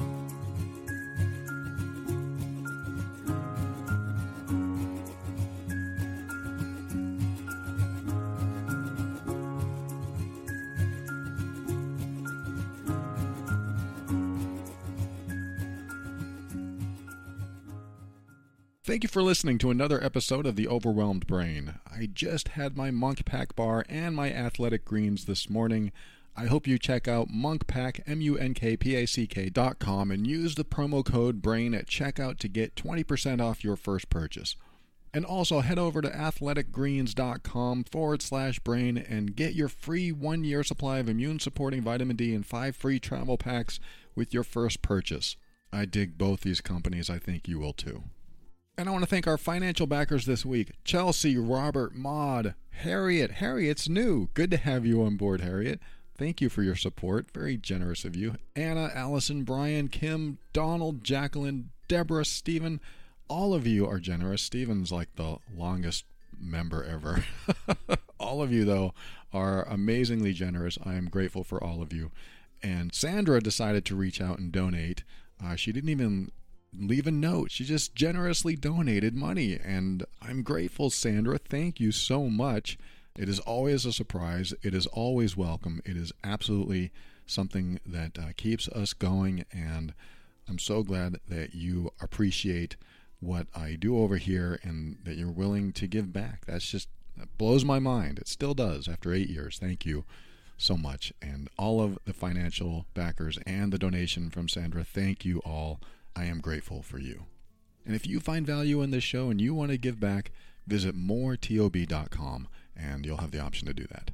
Speaker 2: Thank you for listening to another episode of The Overwhelmed Brain. I just had my Monk Pack bar and my Athletic Greens this morning. I hope you check out monkpack, MUNKPACK.com, and use the promo code BRAIN at checkout to get 20% off your first purchase. And also head over to athleticgreens.com/brain and get your free 1-year supply of immune-supporting vitamin D and 5 free travel packs with your first purchase. I dig both these companies. I think you will too. And I want to thank our financial backers this week: Chelsea, Robert, Maud, Harriet. Harriet's new. Good to have you on board, Harriet. Thank you for your support. Very generous of you. Anna, Allison, Brian, Kim, Donald, Jacqueline, Deborah, Stephen. All of you are generous. Stephen's like the longest member ever. All of you, though, are amazingly generous. I am grateful for all of you. And Sandra decided to reach out and donate. She didn't even leave a note. She just generously donated money, and I'm grateful, Sandra. Thank you so much. It is always a surprise. It is always welcome. It is absolutely something that keeps us going, and I'm so glad that you appreciate what I do over here and that you're willing to give back. That blows my mind. It still does after 8 years. Thank you so much. And all of the financial backers and the donation from Sandra, thank you all. I am grateful for you. And if you find value in this show and you want to give back, visit moretob.com and you'll have the option to do that.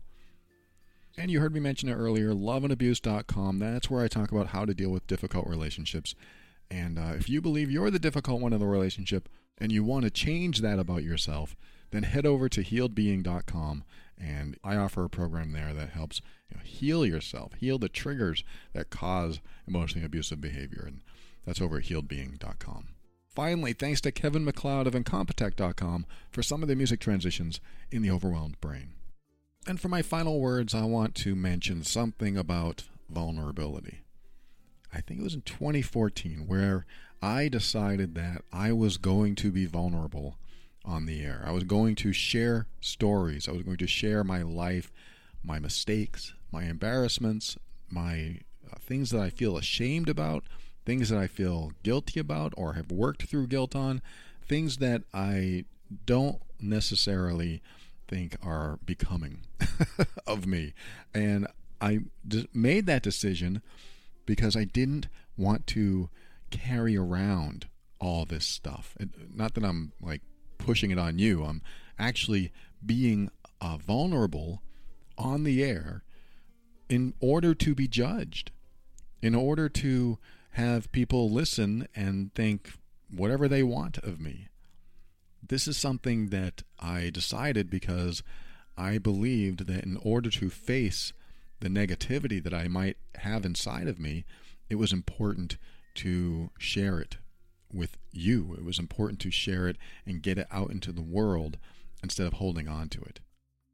Speaker 2: And you heard me mention it earlier, loveandabuse.com. That's where I talk about how to deal with difficult relationships. And if you believe you're the difficult one in the relationship and you want to change that about yourself, then head over to healedbeing.com, and I offer a program there that helps heal yourself, heal the triggers that cause emotionally abusive behavior, and that's over at healedbeing.com. Finally, thanks to Kevin MacLeod of Incompetech.com for some of the music transitions in The Overwhelmed Brain. And for my final words, I want to mention something about vulnerability. I think it was in 2014 where I decided that I was going to be vulnerable on the air. I was going to share stories. I was going to share my life, my mistakes, my embarrassments, my things that I feel ashamed about, things that I feel guilty about or have worked through guilt on, things that I don't necessarily think are becoming of me. And I made that decision because I didn't want to carry around all this stuff. Not that I'm pushing it on you. I'm actually being vulnerable on the air in order to be judged, in order to have people listen and think whatever they want of me. This is something that I decided because I believed that in order to face the negativity that I might have inside of me, it was important to share it with you. It was important to share it and get it out into the world instead of holding on to it.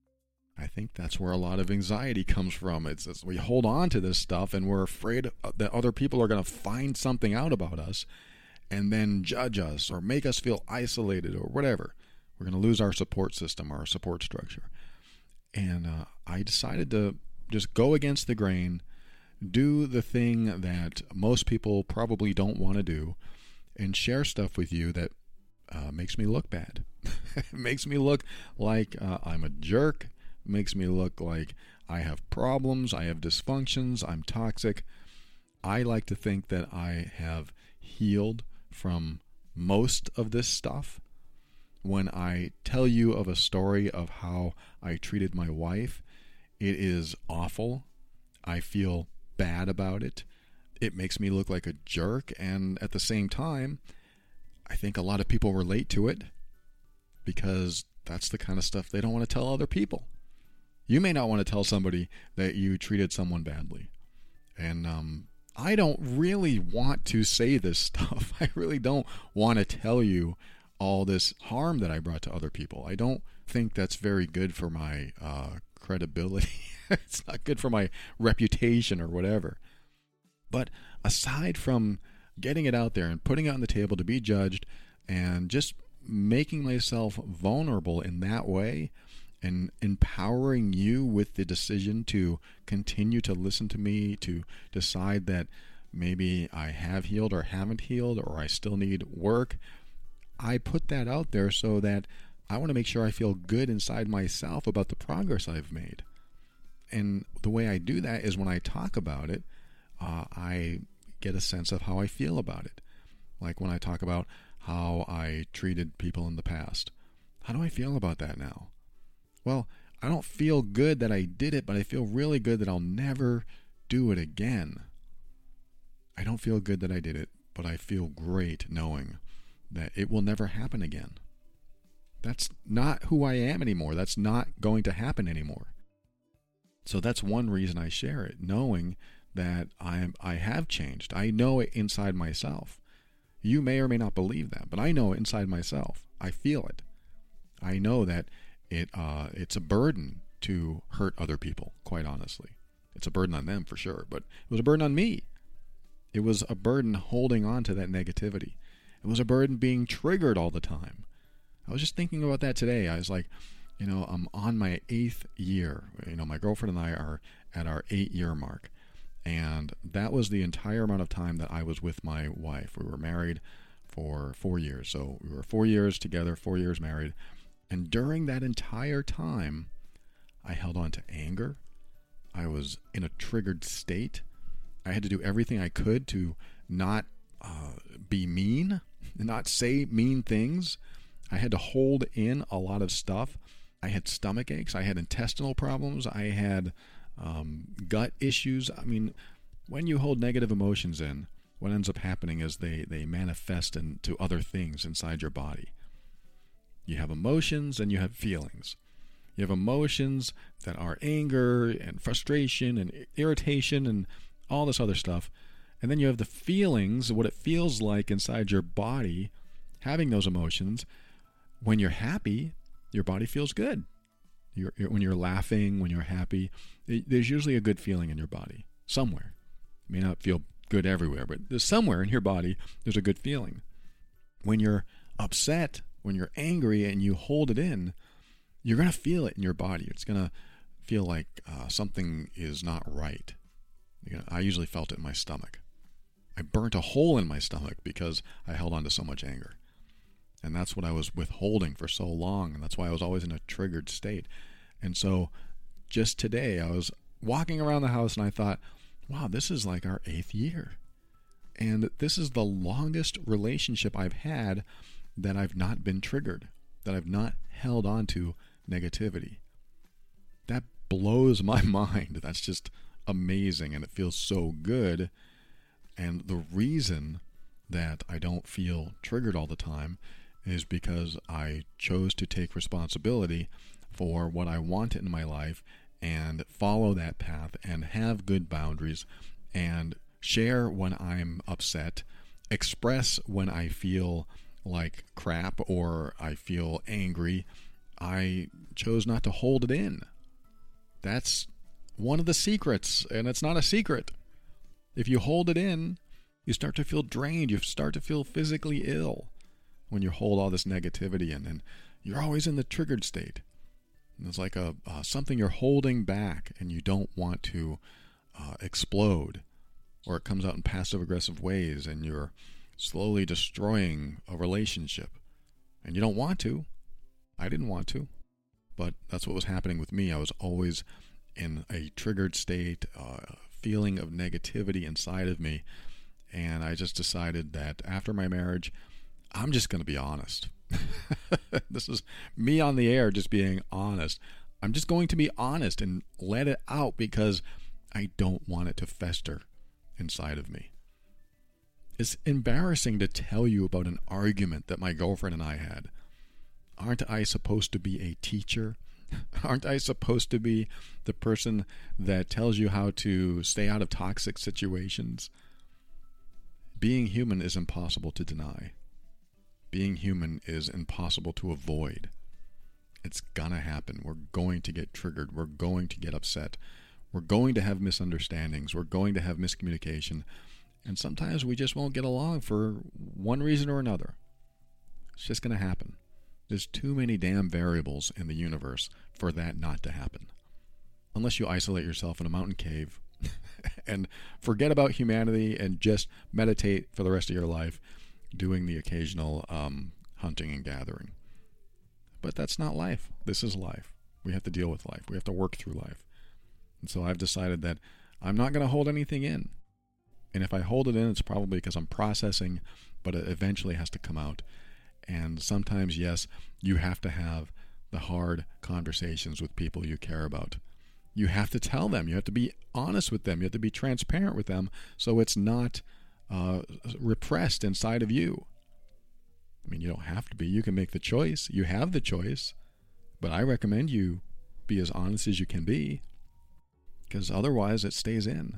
Speaker 2: I think that's where a lot of anxiety comes from. It's we hold on to this stuff and we're afraid that other people are going to find something out about us and then judge us or make us feel isolated or whatever. We're going to lose our support system, our support structure. And I decided to just go against the grain, do the thing that most people probably don't want to do, and share stuff with you that makes me look bad. It makes me look like I'm a jerk. It makes me look like I have problems, I have dysfunctions, I'm toxic. I like to think that I have healed from most of this stuff. When I tell you of a story of how I treated my wife, it is awful. I feel bad about it. It makes me look like a jerk, and at the same time, I think a lot of people relate to it because that's the kind of stuff they don't want to tell other people. You may not want to tell somebody that you treated someone badly. And I don't really want to say this stuff. I really don't want to tell you all this harm that I brought to other people. I don't think that's very good for my credibility. It's not good for my reputation or whatever. But aside from getting it out there and putting it on the table to be judged and just making myself vulnerable in that way and empowering you with the decision to continue to listen to me, to decide that maybe I have healed or haven't healed or I still need work, I put that out there so that I want to make sure I feel good inside myself about the progress I've made. And the way I do that is when I talk about it, I get a sense of how I feel about it. Like when I talk about how I treated people in the past. How do I feel about that now? Well, I don't feel good that I did it, but I feel really good that I'll never do it again. I don't feel good that I did it, but I feel great knowing that it will never happen again. That's not who I am anymore. That's not going to happen anymore. So that's one reason I share it, knowing that I have changed. I know it inside myself. You may or may not believe that, but I know it inside myself. I feel it. I know that it's a burden to hurt other people, quite honestly. It's a burden on them for sure, but it was a burden on me. It was a burden holding on to that negativity. It was a burden being triggered all the time. I was just thinking about that today. I was like, I'm on my 8th year. My girlfriend and I are at our 8-year mark. And that was the entire amount of time that I was with my wife. We were married for 4 years. So we were 4 years together, 4 years married. And during that entire time, I held on to anger. I was in a triggered state. I had to do everything I could to not be mean, not say mean things. I had to hold in a lot of stuff. I had stomach aches. I had intestinal problems. I had gut issues. I mean, when you hold negative emotions in, what ends up happening is they manifest into other things inside your body. You have emotions and you have feelings. You have emotions that are anger and frustration and irritation and all this other stuff. And then you have the feelings, what it feels like inside your body, having those emotions. When you're happy, your body feels good. When you're laughing, when you're happy, there's usually a good feeling in your body somewhere. It may not feel good everywhere, but there's somewhere in your body there's a good feeling. When you're upset, when you're angry and you hold it in, you're going to feel it in your body. It's going to feel like something is not right. I usually felt it in my stomach. I burnt a hole in my stomach because I held on to so much anger. And that's what I was withholding for so long. And that's why I was always in a triggered state. And so just today, I was walking around the house and I thought, wow, this is like our 8th year. And this is the longest relationship I've had that I've not been triggered, that I've not held on to negativity. That blows my mind. That's just amazing. And it feels so good. And the reason that I don't feel triggered all the time is because I chose to take responsibility for what I want in my life and follow that path and have good boundaries and share when I'm upset, express when I feel like crap or I feel angry. I chose not to hold it in. That's one of the secrets, and it's not a secret. If you hold it in, you start to feel drained. You start to feel physically ill when you hold all this negativity in, and you're always in the triggered state. And it's like something you're holding back, and you don't want to explode, or it comes out in passive-aggressive ways, and you're slowly destroying a relationship. And you don't want to. I didn't want to. But that's what was happening with me. I was always in a triggered state, feeling of negativity inside of me. And I just decided that after my marriage, I'm just going to be honest. This is me on the air just being honest. I'm just going to be honest and let it out because I don't want it to fester inside of me. It's embarrassing to tell you about an argument that my girlfriend and I had. Aren't I supposed to be a teacher? Aren't I supposed to be the person that tells you how to stay out of toxic situations? Being human is impossible to deny. Being human is impossible to avoid. It's gonna happen. We're going to get triggered. We're going to get upset. We're going to have misunderstandings. We're going to have miscommunication. And sometimes we just won't get along for one reason or another. It's just going to happen. There's too many damn variables in the universe for that not to happen. Unless you isolate yourself in a mountain cave and forget about humanity and just meditate for the rest of your life, doing the occasional hunting and gathering. But that's not life. This is life. We have to deal with life. We have to work through life. And so I've decided that I'm not going to hold anything in. And if I hold it in, it's probably because I'm processing, but it eventually has to come out. And sometimes, yes, you have to have the hard conversations with people you care about. You have to tell them. You have to be honest with them. You have to be transparent with them so it's not repressed inside of you. I mean, you don't have to be. You can make the choice. You have the choice. But I recommend you be as honest as you can be, because otherwise it stays in.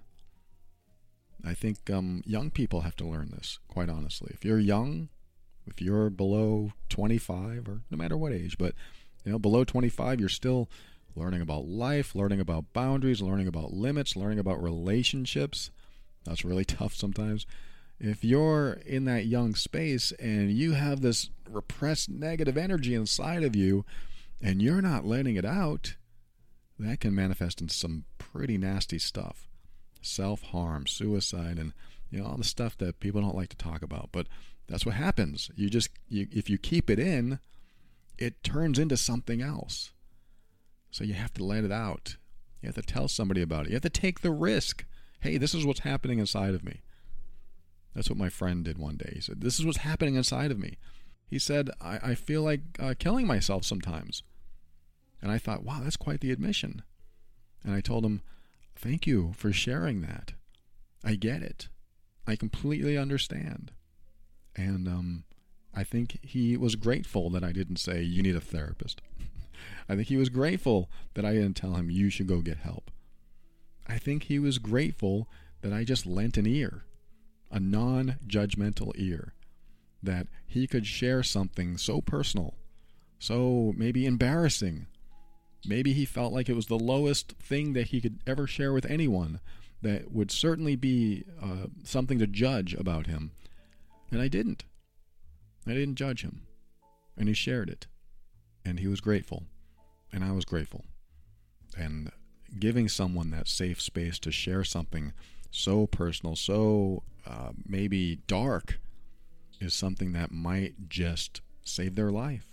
Speaker 2: I think young people have to learn this, quite honestly. If you're young, if you're below 25, or no matter what age, but below 25, you're still learning about life, learning about boundaries, learning about limits, learning about relationships. That's really tough sometimes. If you're in that young space and you have this repressed negative energy inside of you, and you're not letting it out, that can manifest in some pretty nasty stuff. Self-harm, suicide, and all the stuff that people don't like to talk about. But that's what happens. If you keep it in, it turns into something else. So you have to let it out. You have to tell somebody about it. You have to take the risk. Hey, this is what's happening inside of me. That's what my friend did one day. He said, this is what's happening inside of me. He said, I feel like killing myself sometimes. And I thought, wow, that's quite the admission. And I told him, thank you for sharing that. I get it. I completely understand. And I think he was grateful that I didn't say, you need a therapist. I think he was grateful that I didn't tell him, you should go get help. I think he was grateful that I just lent an ear, a non-judgmental ear, that he could share something so personal, so maybe embarrassing. Maybe he felt like it was the lowest thing that he could ever share with anyone, that would certainly be something to judge about him. And I didn't. I didn't judge him. And he shared it. And he was grateful. And I was grateful. And giving someone that safe space to share something so personal, so maybe dark, is something that might just save their life.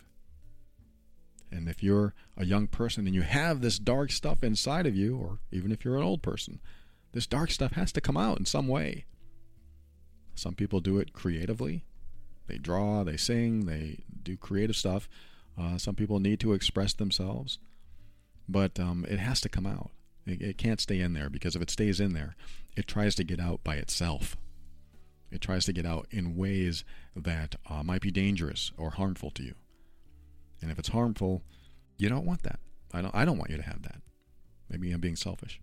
Speaker 2: And if you're a young person and you have this dark stuff inside of you, or even if you're an old person, this dark stuff has to come out in some way. Some people do it creatively. They draw, they sing, they do creative stuff. Some people need to express themselves. But it has to come out. It can't stay in there, because if it stays in there, it tries to get out by itself. It tries to get out in ways that might be dangerous or harmful to you. And if it's harmful, you don't want that. I don't want you to have that. Maybe I'm being selfish.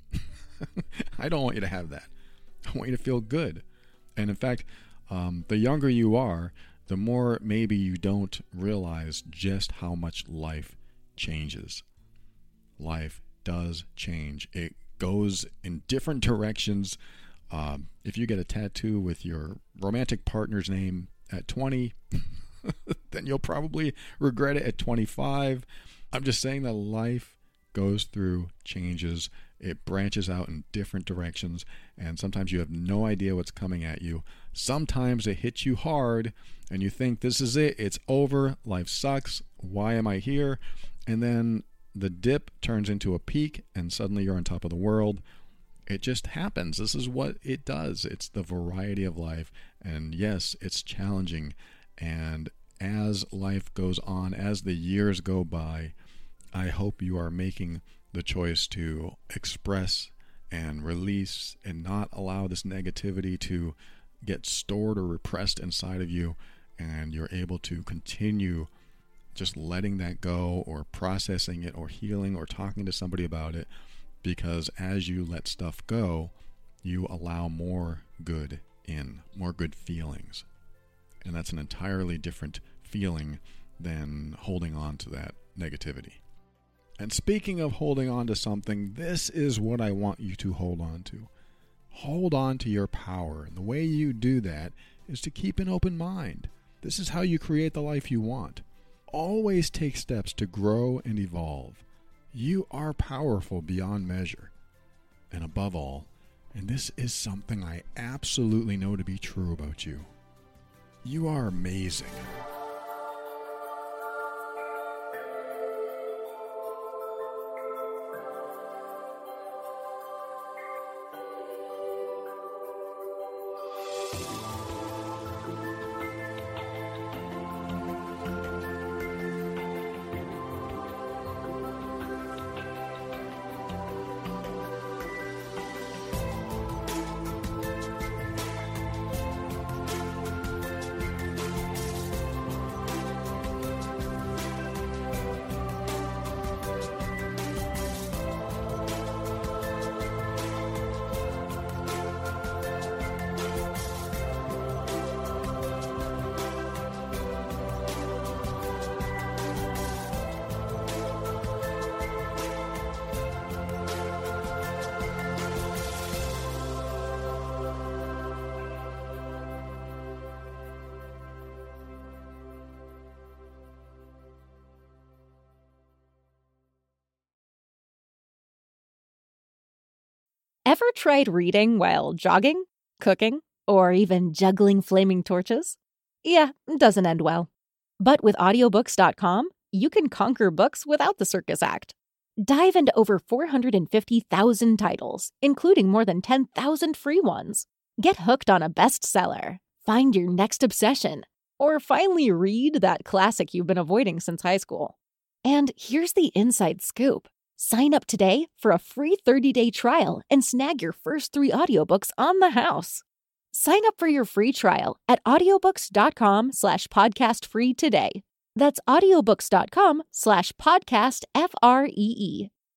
Speaker 2: I don't want you to have that. I want you to feel good. And in fact, the younger you are, the more maybe you don't realize just how much life changes. Life does change. It goes in different directions. If you get a tattoo with your romantic partner's name at 20, then you'll probably regret it at 25. I'm just saying that life goes through changes. It branches out in different directions, and sometimes you have no idea what's coming at you. Sometimes it hits you hard, and you think, this is it. It's over. Life sucks. Why am I here? And then the dip turns into a peak, and suddenly you're on top of the world. It just happens. This is what it does. It's the variety of life. And yes, it's challenging. And as life goes on, as the years go by, I hope you are making the choice to express and release and not allow this negativity to get stored or repressed inside of you, and you're able to continue just letting that go, or processing it, or healing, or talking to somebody about it, because as you let stuff go, you allow more good in, more good feelings. And that's an entirely different feeling than holding on to that negativity. And speaking of holding on to something, this is what I want you to hold on to. Hold on to your power. And the way you do that is to keep an open mind. This is how you create the life you want. Always take steps to grow and evolve. You are powerful beyond measure. And above all, and this is something I absolutely know to be true about you, you are amazing.
Speaker 3: Ever tried reading while jogging, cooking, or even juggling flaming torches? Yeah, it doesn't end well. But with audiobooks.com, you can conquer books without the circus act. Dive into over 450,000 titles, including more than 10,000 free ones. Get hooked on a bestseller, find your next obsession, or finally read that classic you've been avoiding since high school. And here's the inside scoop. Sign up today for a free 30-day trial and snag your first 3 audiobooks on the house. Sign up for your free trial at audiobooks.com/podcastfree today. That's audiobooks.com/podcastfree.